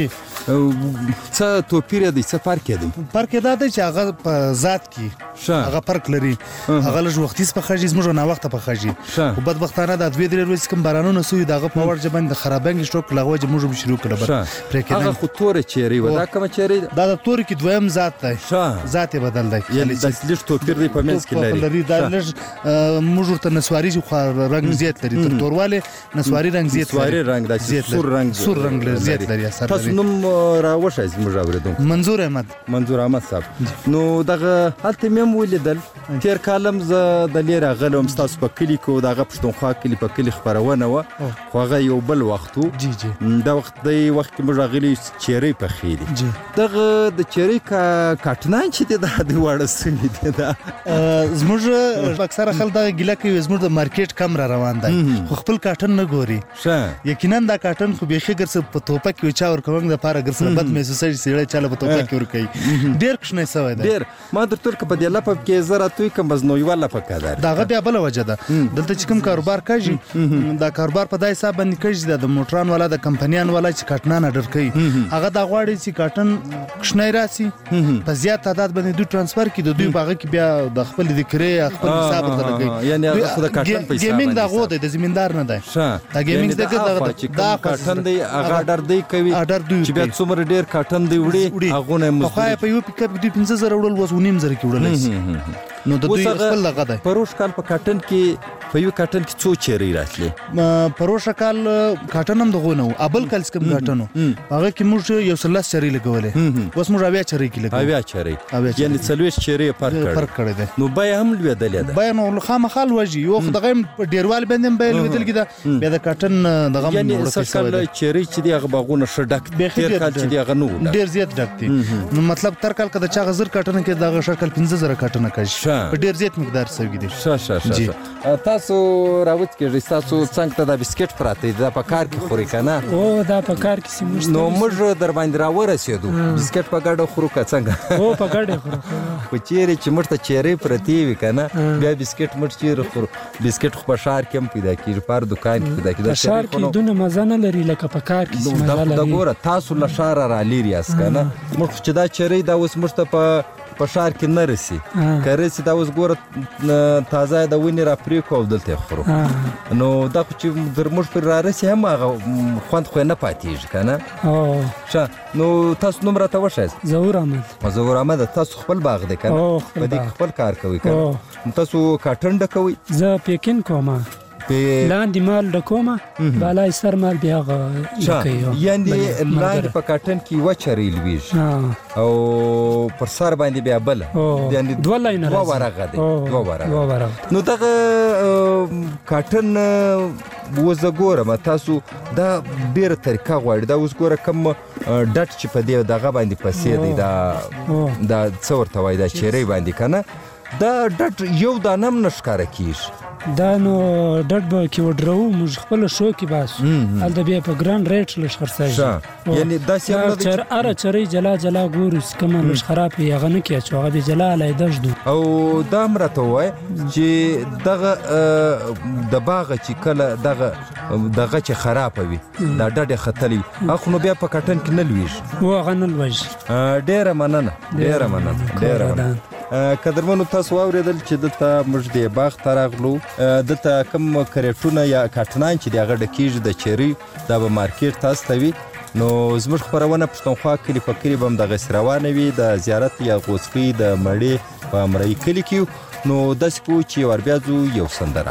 S5: څه توپیر دی څه فرق دی
S6: فرق دا دی چې هغه په ذات کې هغه فرق لري هغه لږ وختیز پخېږي زموږ ناوخته پخېږي خو بدبختانه دا 2-3 ورځې کوم بارانونه سوي د هغه په وجه باندې د خرابنګ شټوک له وجه موږ شروع کړل
S5: هغه خو توره چیرۍ وه دا کومه چیرۍ
S6: دا د تورې کې دویم ذات دی ذات یې بدل دی
S5: یعنې داسې لږ توپیر دی په منځ کې لري
S6: دا لږ موږ ورته نسواري رنګ زیات لري تر توروالې نسواري رنګ زیات لري
S5: نسواري رنګ داسې سور رنګ
S6: زیات لري
S5: تاسو نوم راوښایئ زموږ اورېدونکو
S6: منظور
S5: احمد صاحب نو دغه هلته مې هم ولیدل تېر کال هم زه د لرې راغلی وم ستاسو په کلي کې و د هغه پښتونخوا کلي په کلي خپرونه وه خو هغه یو بل وخت و دا وخت دی وخت کې موږ راغلي چیرۍ پخې دي دغه د چیرۍ کاټنان چې دی دا د واړه سوي دی دا
S6: زموږ اکثره خلک دغه ګیله کوي زموږ د مارکیټ کم را روان دی خو خپل کاټن نه ګوري یقینا دا کاټن خو بیخي ګرڅه په توپه کې چا ورکوونک دپاره ګرڅه بد محسوسېږي سړی چاله په توپه کې ورکوي ډېر کوچنی سوی دی
S5: ډېر ما درته ویل که په دې لپه کې زه راتوی کړم بس نو یوه لپه کار
S6: د هغه بیا بله وجه ده دلته چې کوم کاروبار کوي دا کاروبار په دا حساب باندې کوي چې د موټران والا د کمپنیان والا چې کاټنان اډر کوي هغه دا غواړي چې کاټن کوچنی راسي په زیات تعداد باندې دوی ترانسفر کړي د دوی په هغه کې بیا د خپل د کرې خپل حساب ورته لګوي
S5: یعنې هغه خو د کاټن په حساب
S6: ګیمینګ دا غو دی د زمیندار نه دی دا ګیمینګ
S5: دا کاټن دی هغه اډر دی کوي چې بیا څومره ډېر کاټن دی وړي هغونه یې
S6: مزدوري په یو پیک اپ کې دوی 15,000 وړل اوس 9,500 کې وړلی شي نو د دوی خپل دغه دی
S5: پروش کال په کاټن کې په یو کاټن کې څو چیرۍ راتلې
S6: پروشه کال کاټن هم دغه نه و ابل کال چې کوم کاټن و هغه کې موږ یو 13 چیرۍ لګولې اوس موږ 8 چیرۍ کې لګولې
S5: 8 چیرۍ یعنې 40 چیرۍ فرق کړی
S6: دی
S5: نو بیه هم لوېدلې ده
S6: بیه نو خامخا لوږي یو دغه ډېروال باندې هم بیه لوېدل کېده بیا د کاټن دغه
S5: یعنې سرکل چیرۍ چې دی هغه باغونه ښه ډک تېر کال چې دی هغه نه و
S6: ډېر زیات ډک دي نو مطلب تر کال که د چا غزر کاټنه کې دغه شکل 15,000 کاټنه کوي په ډېر زیات مقدار سوي دي
S5: تاسو راوت کېږئ ستاسو څنګ ته دا بسکټ پراته دي دا په کار کې خوري که نه
S10: دا په کار کې موږ
S5: نو موږ در باندې راورسېدو بسکټ په ګډه خورو که څنګه
S10: په ګډه خورو
S5: خو چیرې چې موږ ته چیرۍ پرتې وي که نه بیا بسکټ موږ چیرې خورو بسکټ خو په ښار کې هم پیدا کېږي په هر دوکان کې پیدا کېږي
S10: په ښار کې دونه مزه نه لري لکه په کار کې مزه لري
S5: دا ګوره تاسو له ښاره رالېر یاست که نه موږ چې دا چیرۍ دا اوس موږ ته په ښار کې نه رسي که رسي دا اوس ګوره تازه د ونې را پرې کړو او دلته یې خورو نو دا خو چې در موږ پرې را رسي هم هغه خوند خو یې نه پاتېږي که نه ښه نو تاسو نوم راته وښایاست ظهور احمد تاسو خپل باغ دی که نه په دې کې خپل کار کوئ که نه تاسو کاټن ډکوئ
S10: زه پیکین کوم لاندې مال ډکومه بالای سر مال بیا
S5: یعنې لاندې په کاټن کې یوه چرۍ لویږي او پر سر باندې بیا بله
S10: دوه لاینه
S5: دوه ورغه دی نو دغه کاټن اوس زه ګورم تاسو دا ډېره طریقه غواړي دا اوس ګوره کوم ډټ چې په دې دغه باندې پسې دی دا څه ورته وایي دا چیرۍ باندې که نه دا ډټ یو دانه هم نه ښکاره کېږي
S10: دا نو ډټ به کې وډرو موږ خپل شو کې باسو هلته بیا په ګران ریټ لږ خرڅېږي
S5: یعنې داسې
S10: هره چرۍ جلا جلا ګورو چې کومه لږ خراب وي هغه نه کېږي هغه بیا جلا علیحده ږدو
S5: او دا هم راته ووایه چې دغه د باغه چې کله دغه چې خرابه وي دا ډډ یې ختلی وي هغه نو بیا په کاټن کې نه لویږي
S10: هغه نه لویږي
S5: ډېره مننه قدرمنو تاسو واورېدل چې دلته موږ دې باغ ته راغلو دلته کوم کریټونه یا کاټنان چې د هغه ډکېږي د چیرۍ دا به مارکیټ تاسو ته وي نو زموږ خپرونه پښتونخوا کلي په کلي به هم دغسې روانه وي د زیارت یا غوڅکۍ د مړې په مرئي کلي کې نو داسې کوو چې ور بیا ځو یو سندره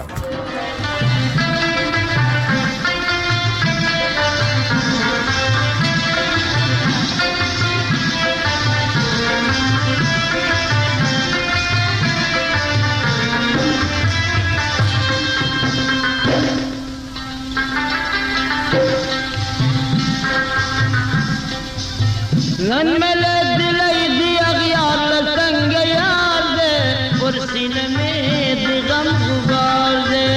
S15: نن مل دلای دی اغیار لسنگ یار دے پرسین میں دی غم غبار دے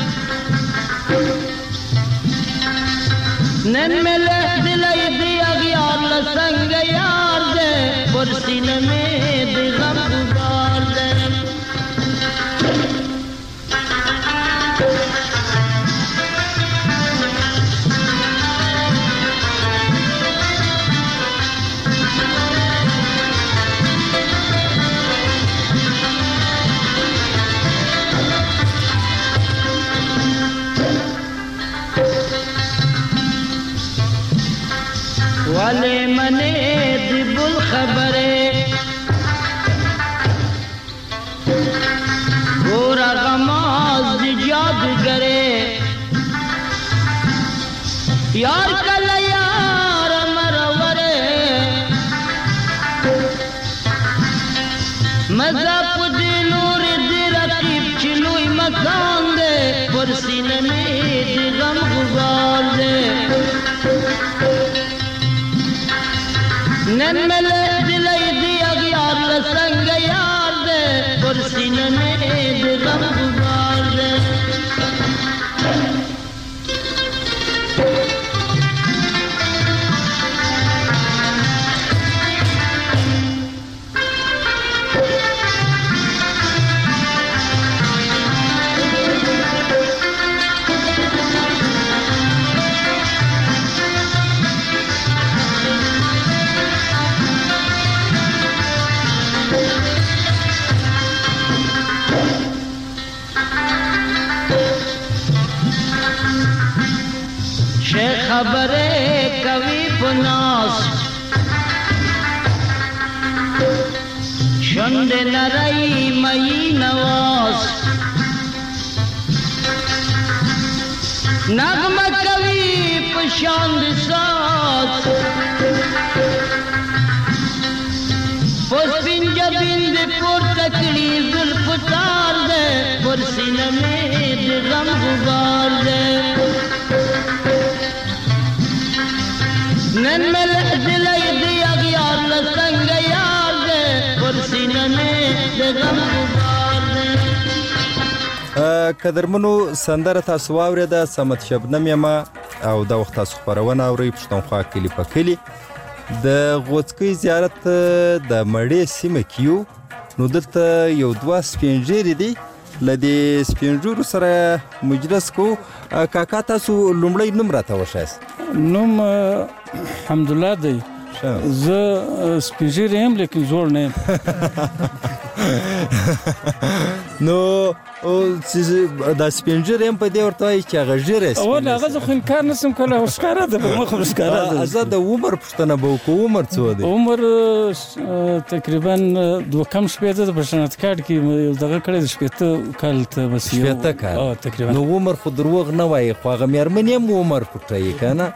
S15: نن مل دلای دی اغیار لسنگ یار دے پرسین میں دی غم غبار دے والے منے دی بل خبرے گورا غماز دی جادگرے یار کل یار مرورے مذہب دی نور دی رقیب چلوئی مکان دے پرسین میں دی غم غبار دے نن مل دلای دی اغیار لسنگ یار دے پرسین میں دی غم غبار دے خبرے کبھی پناس شند نرئی مئی نواز نغم کبھی پشاند ساز پسپن جبند پر تکڑی ظلف تار دے پرسین میں دی غم غبار دے نن مل دلای دی اغیار لسنگ یار دے پرسین میں دی غم غبار دے
S5: قدرمنو سندره تاسو واورېده صمد شبنم یم او دا وخت تاسو خپرونه اورئ پښتونخوا کلي په کلي د غوڅکۍ زیارت د مړې سیمه کې یو نو دلته یو دوه سپین ږیري دي له دې سپین ږیرو سره مجلس کوو کاکا تاسو لومړی نوم راته وښایاست
S16: نوم حمدالله دی زه سپین ږیری یم لیکن زوړ نه یم
S5: نو دا سپین ږیری هم په دې ورته وایي چې هغه ږیری سپین
S16: ولې هغه زه خو انکار نشم کولی خو ښکاره ده په مخ ښکاره ده
S5: زه د عمر پوښتنه به وکړو عمر څو دی
S16: عمر تقریبا دوه کم شپېته د په شناخت کارت کې یو دغه کړی د شپېته کال ته بس
S5: شپېته کال
S16: تقریبا
S5: نو عمر خو دروغ نه وایي خو هغه مېرمنې هم عمر پټوي که نه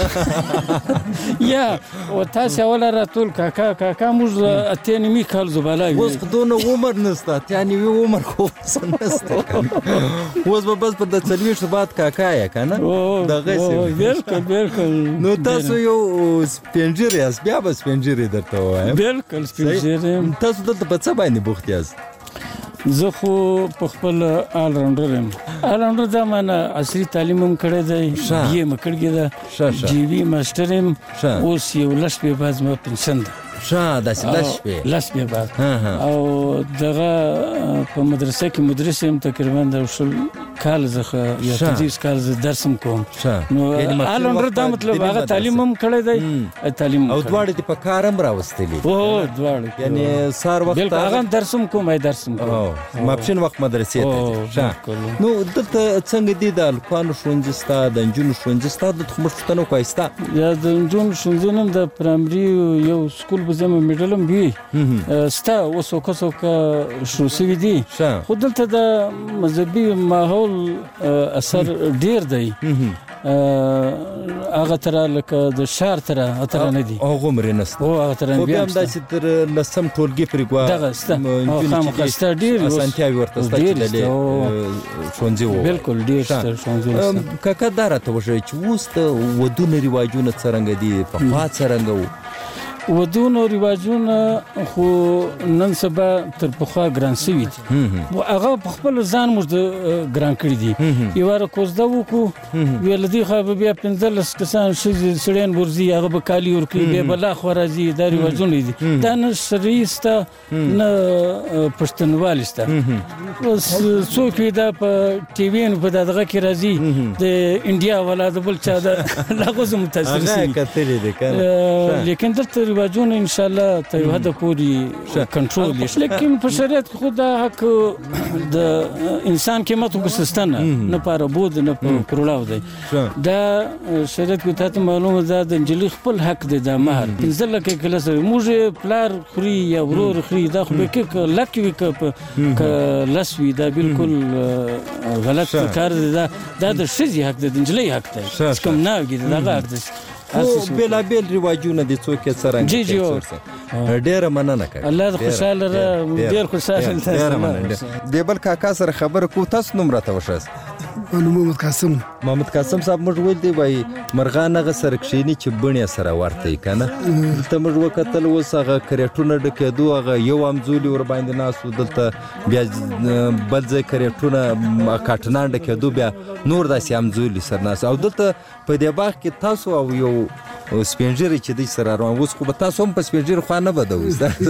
S16: یا تاسې اوله راټول کاکا موږ اتیا نیمې کال زباله یو
S5: اوس خو دونه عمر نشته اتیا نیمې عمر خو څه نشته اوس به بس په د 40 بعد کاکا یې که نه دغسې
S16: بالکل
S5: نو تاسو یو سپین ږیری یاست بیا به سپین ږیری درته ووایم
S16: بالکل سپین ږیری
S5: تاسو دلته په څه باندې بوخت یاست
S16: زه خو په خپل آل راونډر یم آل راونډر دا معنی عصري تعلیم هم کړی دی بي اے مې کړې ده جي وي ماسټر یم اوس یو لس شپې بعد زما پنشن ده
S5: داسې لس شپې
S16: بعد او دغه په مدرسه کې مدرس هم تقریبا د شل کال څخه یا 30 کال درس کوم نو الان دا مطلب هغه تعلیم هم کړی دی تعلیم
S5: او دواړه په کار هم راوستلی
S16: دواړه
S5: یعنی سار وخت
S16: هغه درس کوم
S5: ماپښین وخت مدرسې ته نو دلته څنګه دي د الکوانو ښوونځي ستا د نجونو ښوونځي ستا د مشتنو کويستا
S16: یا د نجونو ښوونځي نم د پرایمري یو سکول به زمو میډلم وی ستا وسوکه شو سوي دي خو دلته د مذهبي ماحول اثر ډیر دی هغه تر لکه د شهر تر اتر نه دي
S5: هغه مرنست
S16: او هغه تر
S5: بیا هم داسې تر لسم ټولګي پرې ګوا
S16: دغه خامخا ډیر
S5: اسانتیاوي ورته ستاسو د ښوونځي وو
S16: بالکل ډیر ښوونځي
S5: کاکا داره ته وشي چې اوس د ودونو رواجونه څنګه دي په خوا څنګه وو
S16: ودونو رواجونه خو نن سبا تر پخوا ګران شوي دي هغه په خپل ځان موږ ګران کړی دي یو واره کوزده وکړو ویل دي خو بیا 15 کسان سړین ورزي هغه به کالی ورکړي بیا بلا خو راځي دا رواجونه دي دا نه شریسته نه پښتنوالسته څوک دا په ټي وي په دغه کې راځي د انډیا ولادت بل چا دا لغوز متاثر
S5: هغه کتلې دي
S16: لیکن دلته رواجونه ان شاء الله ته یو حد پورې کنټرول دي لیکن په شریعت خو دا حق د انسان قیمت وګستنه نه پاره بود نه پرلاو دی دا شریعت کې ته معلومه ده د انجلي خپل حق دی د مہر ځل کې کله سره موږ پلار خوري یا ورور خوري دا خو به کې لکه وک لسوي دا بالکل غلط کار دی دا د شذي حق دی د انجلي حق دی کوم نه وګړي دا حق دی
S5: بیل رواجونه دي څوک یې څرنګه ډېره مننه کوي
S16: الله دې خوشاله ډېر خوشاله
S5: دی بل کاکا سره خبره کو تاسو نوم راته وشاس
S11: محمد قاسم
S5: صاحب موږ ویل دی وای مرغان هغه سره کښینی چې بڼې سره ورته کنه دلته موږ وکتل اوس هغه کرېټونه ډکېدو هغه یو امزولي ور باندې ناسو دلته بیا بل ځای کرېټونه کاټنان ډکېدو بیا نور داسې امزولي سره ناس او دلته په دې باغ کې تاسو او یو سپینجری چې د سره روان اوس خو به تاسو هم په سپینجری خو نه بدوي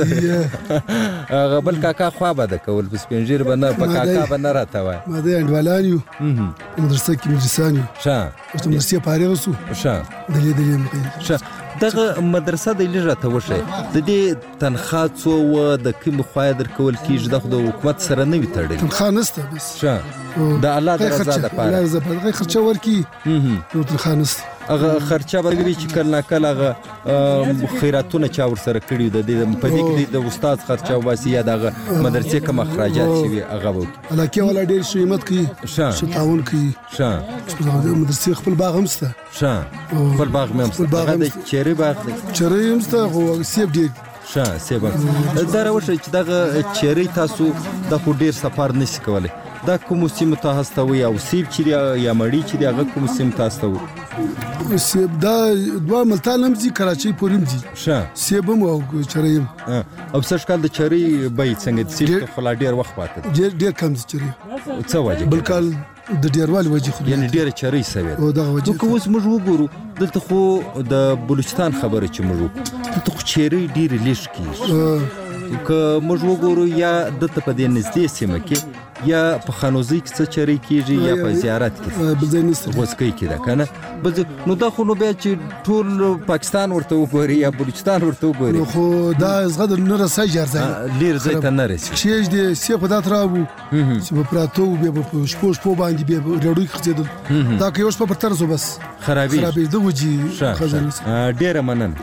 S5: هغه بل کاکا خو بده کول په سپینجری باندې په کاکا باندې راته وای
S11: ما د انډوالانیو مدرسه کې مدرسانیو چې مرسي فارغ وسو دلې
S5: دغه مدرسه د لږه ته وشه د دې تنخواه څو د کوم خو درکول کیږي د حکومت سره نه وي تړلې
S11: تنخواه نشته بس
S5: د الله د رضا لپاره
S11: الله رضا لپاره خرچه ورکی نو تنخواه نشته
S5: هغه خرچه برګري چې کله کله هغه خیراتونه چا ور سره کړی د دې په دې کې د استاد خرچه واسي یا د مدرسې کوم اخراجات شي هغه وو
S11: علاقه ولا ډېر شیمت کوي شتاون کوي مدرسې خپل باغ همسته
S5: خپل باغ مې همسته د چيري باغ دی
S11: چيري همسته خو سیب ډېر
S5: سیب دا راوښه چې دغه چيري تاسو د خو ډېر سفر نشي کولای دا کوم سیمه ته هستوي او سیب چې یا مړی چې هغه کوم سیمه ته هستوي
S11: سیب دا دوه ملتان هم دي کراچۍ پورې دي سیب هم او چریم
S5: او څه کال د چری بای څنګه د سیب خلا ډیر وخت پاتې
S11: ډیر کم دي چری
S5: څه وجه
S11: بل کال د ډیروال وجه خو
S5: یعنی ډیر چری سوي
S11: او دغه وجه
S5: نو اوس موږ وګورو دلته خو د بلوچستان خبره چې موږ دلته خو چری ډیر لیش کیږي که موږ وګورو یا دلته په دې نږدې سیمه کې یا په خانوزي کې څه چری کیږي یا په زیارت کې
S11: بلځنيست
S5: غوسکی کې دا کنه نو دا خو نو بیا چې ټول پاکستان ورته وګوري یا بلوچستان ورته وګوري
S11: خو دا زغد نه رسای جرځي
S5: لیر زې ته نه رسي
S11: چې دې سی په داتراو چې په پراتو بیا په شپو باندې بیا ډېرې خځېدل دا کې اوس په ترسو بس
S5: خرابې
S11: د وجي
S5: خزانه ډېر مننه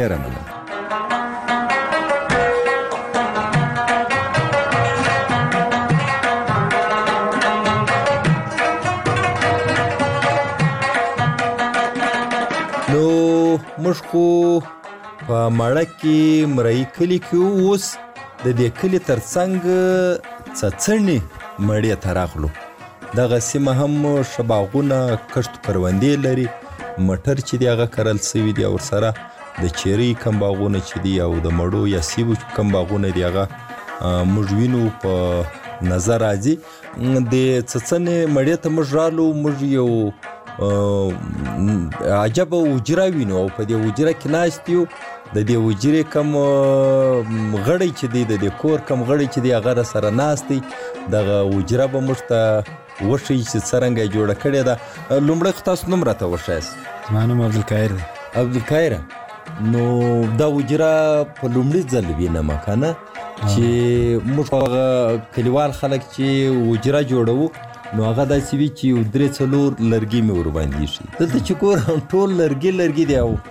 S5: موږ خو په مړه کې مرئی کلی کې اوس د دې کلی ترڅنګ څڅنې مړې ته راغلو دغه سیمه هم شباغونه کښت کروندې لري مټر چې دی هغه کرل سوي دي او سره د چيري کم باغونه چې دی او د مړو یا سیبو کم باغونه دی هغه موږ وینو په نظر راځي د څڅنې مړې ته موږ رالو موږ یو عجب وجره وینو او په دې وجره کې ناست یو د دې وجرې کم غړی چې دی د دې کور کم غړی چې دی هغه سره ناست دی دغه وجره به موږ ته وښیي چې څرنګه یې جوړه کړې ده. لومړی خو تاسو نوم راته وښایاست.
S17: زما نوم عبدالقاهر دی.
S5: عبدالقاهره، نو دا وجره په لومړي ځل وینم که نه چې موږ هغه کلیوال خلک چې وجره جوړوو نو هغه داسې وي چې یو 3-4 لرګي مې ورباندې ایښي. دلته چې ګورم ټول لرګي دی او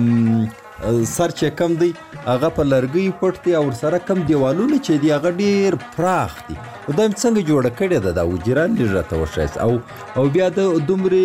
S5: سر چې کم دی هغه په لرګیو پټ دی او ورسره کم دیوالونه چې دی هغه ډېر پراخ دي. دا څنګه جوړه کړې ده دا وجره لږ راته وښایاست. او بیا د دومرې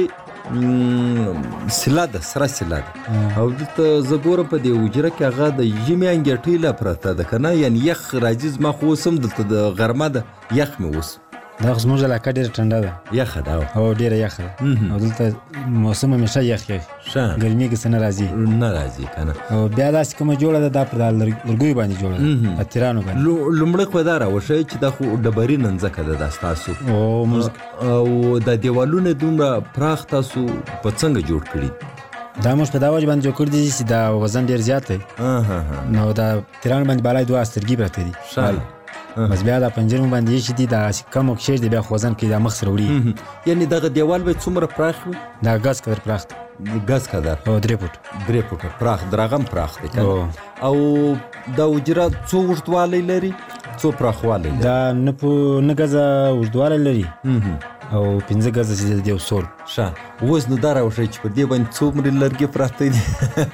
S5: سله ده، سره سله ده او دلته زه ګورم په دې وجره کې هغه د ژمي انګېټۍ لا پرته ده که نه، یعنې یخ راځي. زما خو اوس هم دلته د غرمه ده یخ مې اوس
S17: دا خو زموږ علاقه ډېره ټنډه ده،
S5: یخه ده
S17: او ډېره یخه ده او دلته موسم همیشه یخ ګرمي کې څه نه راځي
S5: که نه.
S17: او بیا داسې کومه جوړه ده دا پر لرګیو باندې جوړه ده، اتیرانو باندې.
S5: لومړی خو دا راوښیئ چې دا خو ډبرینه ځمکه ده دا ستاسو او دا دیوالونه دومره پراخ تاسو په څنګه جوړ کړي؟
S17: دا موږ په دا وجه باندې جوړ کړي دي چې دا وزن ډېر زیات دی نو دا تیرانو باندې بالا 2 سترګې پراته دي بس بیا دا پنجرمو باندې ایښي دي، دا کم او کښېږدي بیا خو وزن کوي دا مخ سره وړي.
S5: یعنې دغه دیوال به څومره پراخ وي؟
S17: دا ګز قدر پراخ دی.
S5: ګز قدر؟
S17: او 3 فوټ
S5: پراخ، د رقم پراخ دی که نه. او دا وجره څو اوږدوالی لري څو پراخوالی لري؟
S17: دا 9 ګزه اوږدوالی لري او 5 ګزه چې د یو سور.
S5: ښه، اوس نو دا راوښیئ چې په دې باندې څومره لرګي پراته دي؟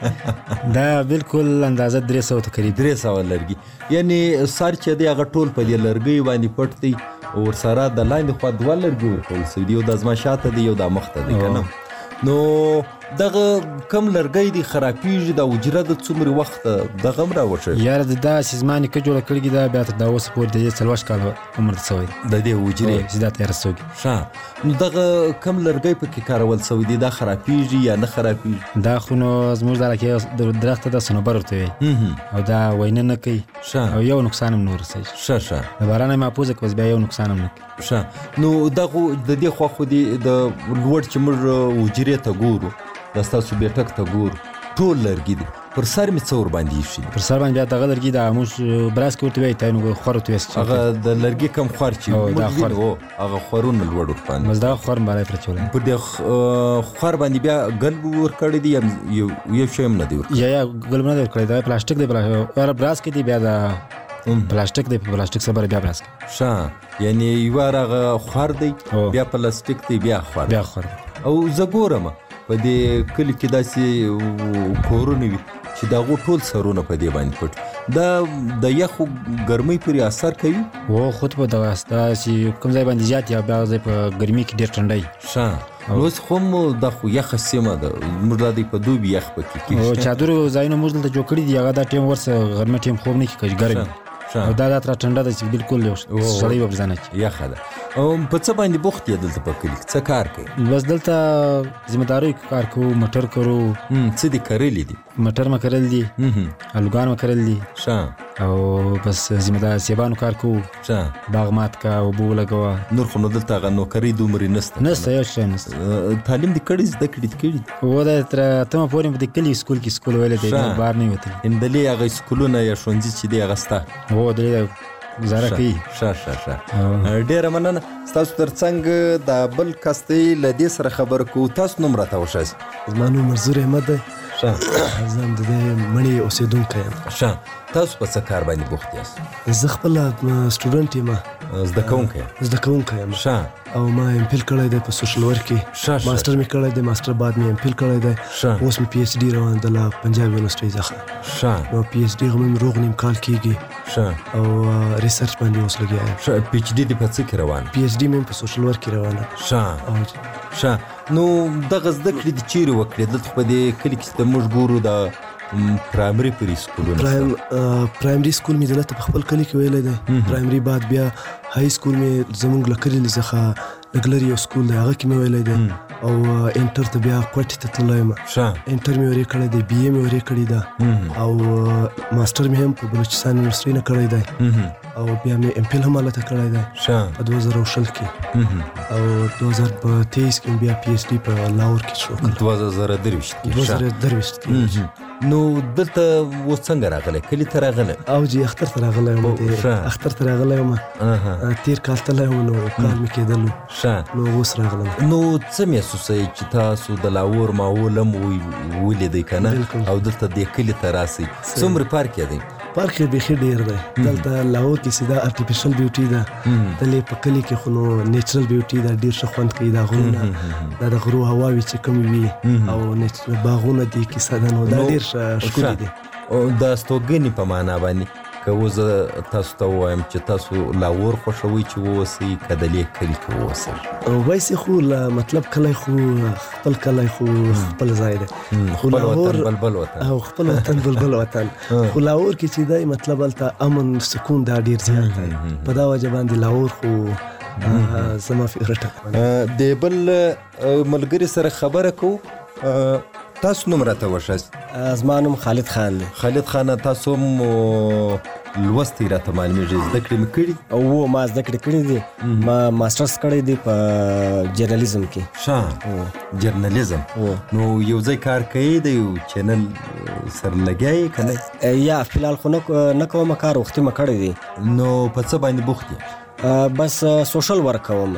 S17: دا بالکل اندازه 300 تقریبا
S5: 300 لرګي. یعنې سر چې دی هغه ټول په دې لرګیو باندې پټ دی او ورسره د لاندې خوا 2 لرګي ورکول سوي دي، یو د زما شاته دی یو د مخته دی که نه. نو دغه کم لرګی دی خرابېږي دا وجره د څومره وخت دغه هم راوښیئ؟
S17: یاره دا چې زما نیکه جوړه کړې ده بیا تر دا اوسه پورې د دې 40 کاله عمر ته سوی
S5: د دې وجرې
S17: چې دا تیاره سوي.
S5: ښه، نو دغه کم لرګی پکې کارول سوی دی دا خرابېږي یا نه خرابېږي؟
S17: دا خو نو زموږ د علاقې درخت ته صنوبر ورته وایي او دا وینه نه کوي او یو نقصان هم نه ورسوي.
S5: ښه
S17: د باران محفوظه که بس بیا یو نقصان هم نه کوي.
S5: ښه، نو دغه د دې خوا خو د لوړ چې موږ وجرې ته ګورو دا ستاسو بیټک ته ګورو ټول لرګي دي، پر سر مې څه ورباندې ایښي دي؟
S17: پر سر باندې بیا دغه لرګي دا موږ براس کې ورته وایي تاینو خور ورته وایي
S5: هغه د لرګي کم خور چې هغه خورونه لوړ ورباندې
S17: بس دغه خور بالا یې پرچولی
S5: په دې خور باندې بیا ګلب ورکړی دي یو شی هم نه دی ورکړی؟
S17: یا ګلب نه دی ورکړی، دا پلاستیک دی براس کې دی بیا دا پلاستیک دی په پلاستیک سره بیا براس کې.
S5: ښه، یعنې یوه هغه خور دی بیا پلاستیک دی بیا خور. او زه ګورم په دې کلي کې داسې کورونه وي چې د هغو ټول سرونه په دې باندې پټ دا د یخو ګرمۍ پورې اثر کوي؟
S17: خود په دغه چې کوم ځای باندې زیات یا بیا ځای په ګرمۍ کې ډېر ټنډی.
S5: ښه، اوس خو هم دا خو یخه سیمه ده موږ دا دی په دوبي یخ پکې کېږي.
S17: چادرو ځایونه موږ دلته جوړ کړي دي هغه دا ټیم ورسه غرمه ټیم خوب نه کېږي ګرم او دا تر ټنډه ده چې بالکل سړی به ځانه کې
S5: یخه ده. په څه باندې بوخت یې دلته په کلي څه کار کوي؟
S17: بس دلته ذمہداري کار کوو، مټر کرو.
S5: څه دي کرلي دي؟
S17: مټر ما کرل دي، الوګان ما کرل دي.
S5: ښه،
S17: او بس ذمہدار سیبانو کار کوو.
S5: ښه،
S17: باغ مات کا اوبه ولګوه.
S5: نور خو نو دلته هغه نوکري دومرې نشته
S17: یو شی نشته.
S5: تعلیم دې کړی زده کړې
S17: و دا تر اتمه پورې په دې کلي سکول کې سکول ویلی دی بهر نه وتلی.
S5: اندلې هغه سکولونه یا ښوونځي چې دی هغه شته؟
S17: دلې گزاره کوي.
S5: ښه ډېره مننه. ستاسو تر څنګ دا بل کس دی له دې سره خبره کوو. تاسو نوم راته وښایاست؟
S18: زما نوم منظور احمد دی.
S5: ښه،
S18: زه هم د دې مڼې اوسېدونکی یم.
S5: ښه، تاسو په څه کار باندې بوخت یاست؟
S18: زه خپله سټوډنټ یم،
S5: زده کوونکی
S18: یم.
S5: ښه،
S18: او ما ایم فیل کړی دی په سوشل ورک کې. ماسټر مې کړی دی، ماسټر بعد مې ایم فیل کړی دی. اوس مې پی ایچ ډي روان ده له پنجاب یونیورسټۍ څخه.
S5: نو
S18: پی ایچ ډي مې روغ نیم کال کېږي او ریسرچ باندې اوس لګیا یم.
S5: پی ایچ ډي دې په څه کې روان؟
S18: پی ایچ ډي مې په سوشل ورک کې روانه.
S5: ښه، نو دغه زده کړې دې چیرې وکړې؟ دلته په دې کلي کې چې موږ ګورو د پرایمري پرې سکولونه
S18: پرایمري سکول مې دلته په خپل کلي کې ویلی دی. پرایمري بعد بیا های سکول مې زموږ له کلي څخه لږ لرې یو سکول دی هغه کې مې ویلی دی. او انټر ته بیا کوټې ته تللی یم. انټر مې ورې کړی دی، بي اے مې ورې کړې ده او ماسټر مې هم په بلوچستان یونیورسټۍ نه کړی دی. او بیا مې ام فل هم هلته کړی دی په 2020 کې او 2023 کې بیا پی ایچ ډي په لاهور کې شو
S5: 2023
S18: کې
S5: نو دلته اوس څنګه راغلی کلي ته راغلی
S18: او جی اختر ته راغلی یم اختر ته راغلی یم تیر کال تللی یم نو کال مې کېدلو نو اوس راغلم
S5: نو څه محسوسوئ چې تاسو د لاهور ماحول هم ولیدئ که نه او دلته دې کلي ته راسئ څومره فرق یې دی
S18: فرق یې بیخي ډېر دی دلته لاهور کې سیده ارټیفیشل بیوټي ده دلې په کلي کې خو نو نیچرل بیوټي ده ډېر ښه خوند کوي دا غرونه دا د غرو هواوې چې کومې وي او باغونه دي کیسه ده نو دا ډېر ښکلي دي
S5: د استوګنې په معنا باندې که اوس زه تاسو ته ووایم چې تاسو لاهور خوښوئ چې واوسئ که د دې کلي کې واوسئ
S18: وایسې خو مطلب کلی خو خپل کلی خو خپل ځای دی
S5: خپل وطن بلبل وطن
S18: او خپل وطن بلبل وطن خو لاهور کې چې دی مطلب هلته امن سکون دا ډېر زیات دی په دا وجه باندې لاهور خو زما فیورټ
S5: د بل ملګري سره خبره کوو تاسو نوم راته وښایاست
S19: زما نوم خالد خان دی
S5: خالد خان تاسو هم لوستی راته معلومیږي زده کړې مې کړي
S19: او ما زده کړې کړي دي ما ماسټرز کړی دی په جرنالیزم کې
S5: جرنالیزم نو یو ځای کار کوي د یو چینل سره لګیا یې که نه
S19: یا فلحال خو نه کوم کار وختي مې کړی دی
S5: نو په څه باندې بوخت یې
S19: بس سوشل ورک کوم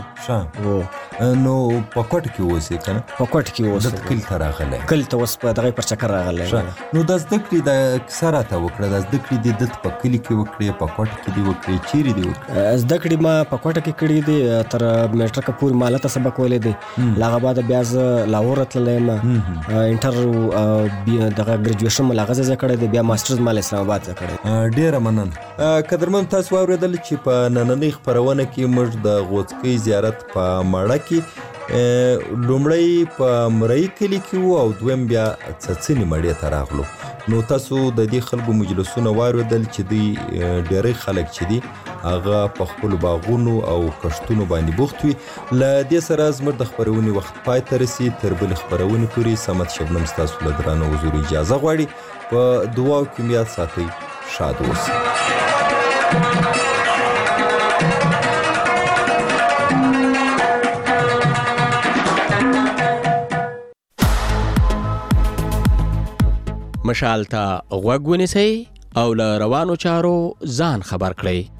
S5: نو په کوټ کې اوسې که نه
S19: په کوټ کې اوسې
S5: دلته کلي ته راغلی
S19: کلي ته اوس په دغې پر چکر راغلی
S5: نو دا زده کړې دا کیسه راته وکړه دا زده کړې دې دلته په کلي کې وکړې په کوټ کې دې وکړې چیرې دې وکړې
S19: زده کړې ما په کوټه کې کړي دي تر میټرکه پورې ما هلته سبق ویلی دی له هغه بعده بیا زه لاهور تللی یم انټر دغه ګریجویشن مو له هغه ځای کړی دی بیا ماسټرز ما له اسلام آباد ځای کړی
S5: ډېره مننه قدرمن تاسو واورېدل چې په نننۍ خپرونه کې موږ د غوڅکۍ زیارت په ماړه کې لومړی په مرۍ کلي کې وو او دویم بیا څڅنې مړې ته راغلو نو تاسو د دې خلکو مجلسونه واورېدل چې دوی ډېری خلک چې دي هغه په خپلو باغونو او کښتونو باندې بوخت وي له دې سره زموږ د خپرونې وخت پای ته رسي تر بلې خپرونې پورې صمد شبنم ستاسو له درانه حضور اجازه غواړي په دعاو کې مې یاد ساتئ شاد اوسئ
S20: مشال ته غوږ ونیسئ او له روانو چارو ځان خبر کړئ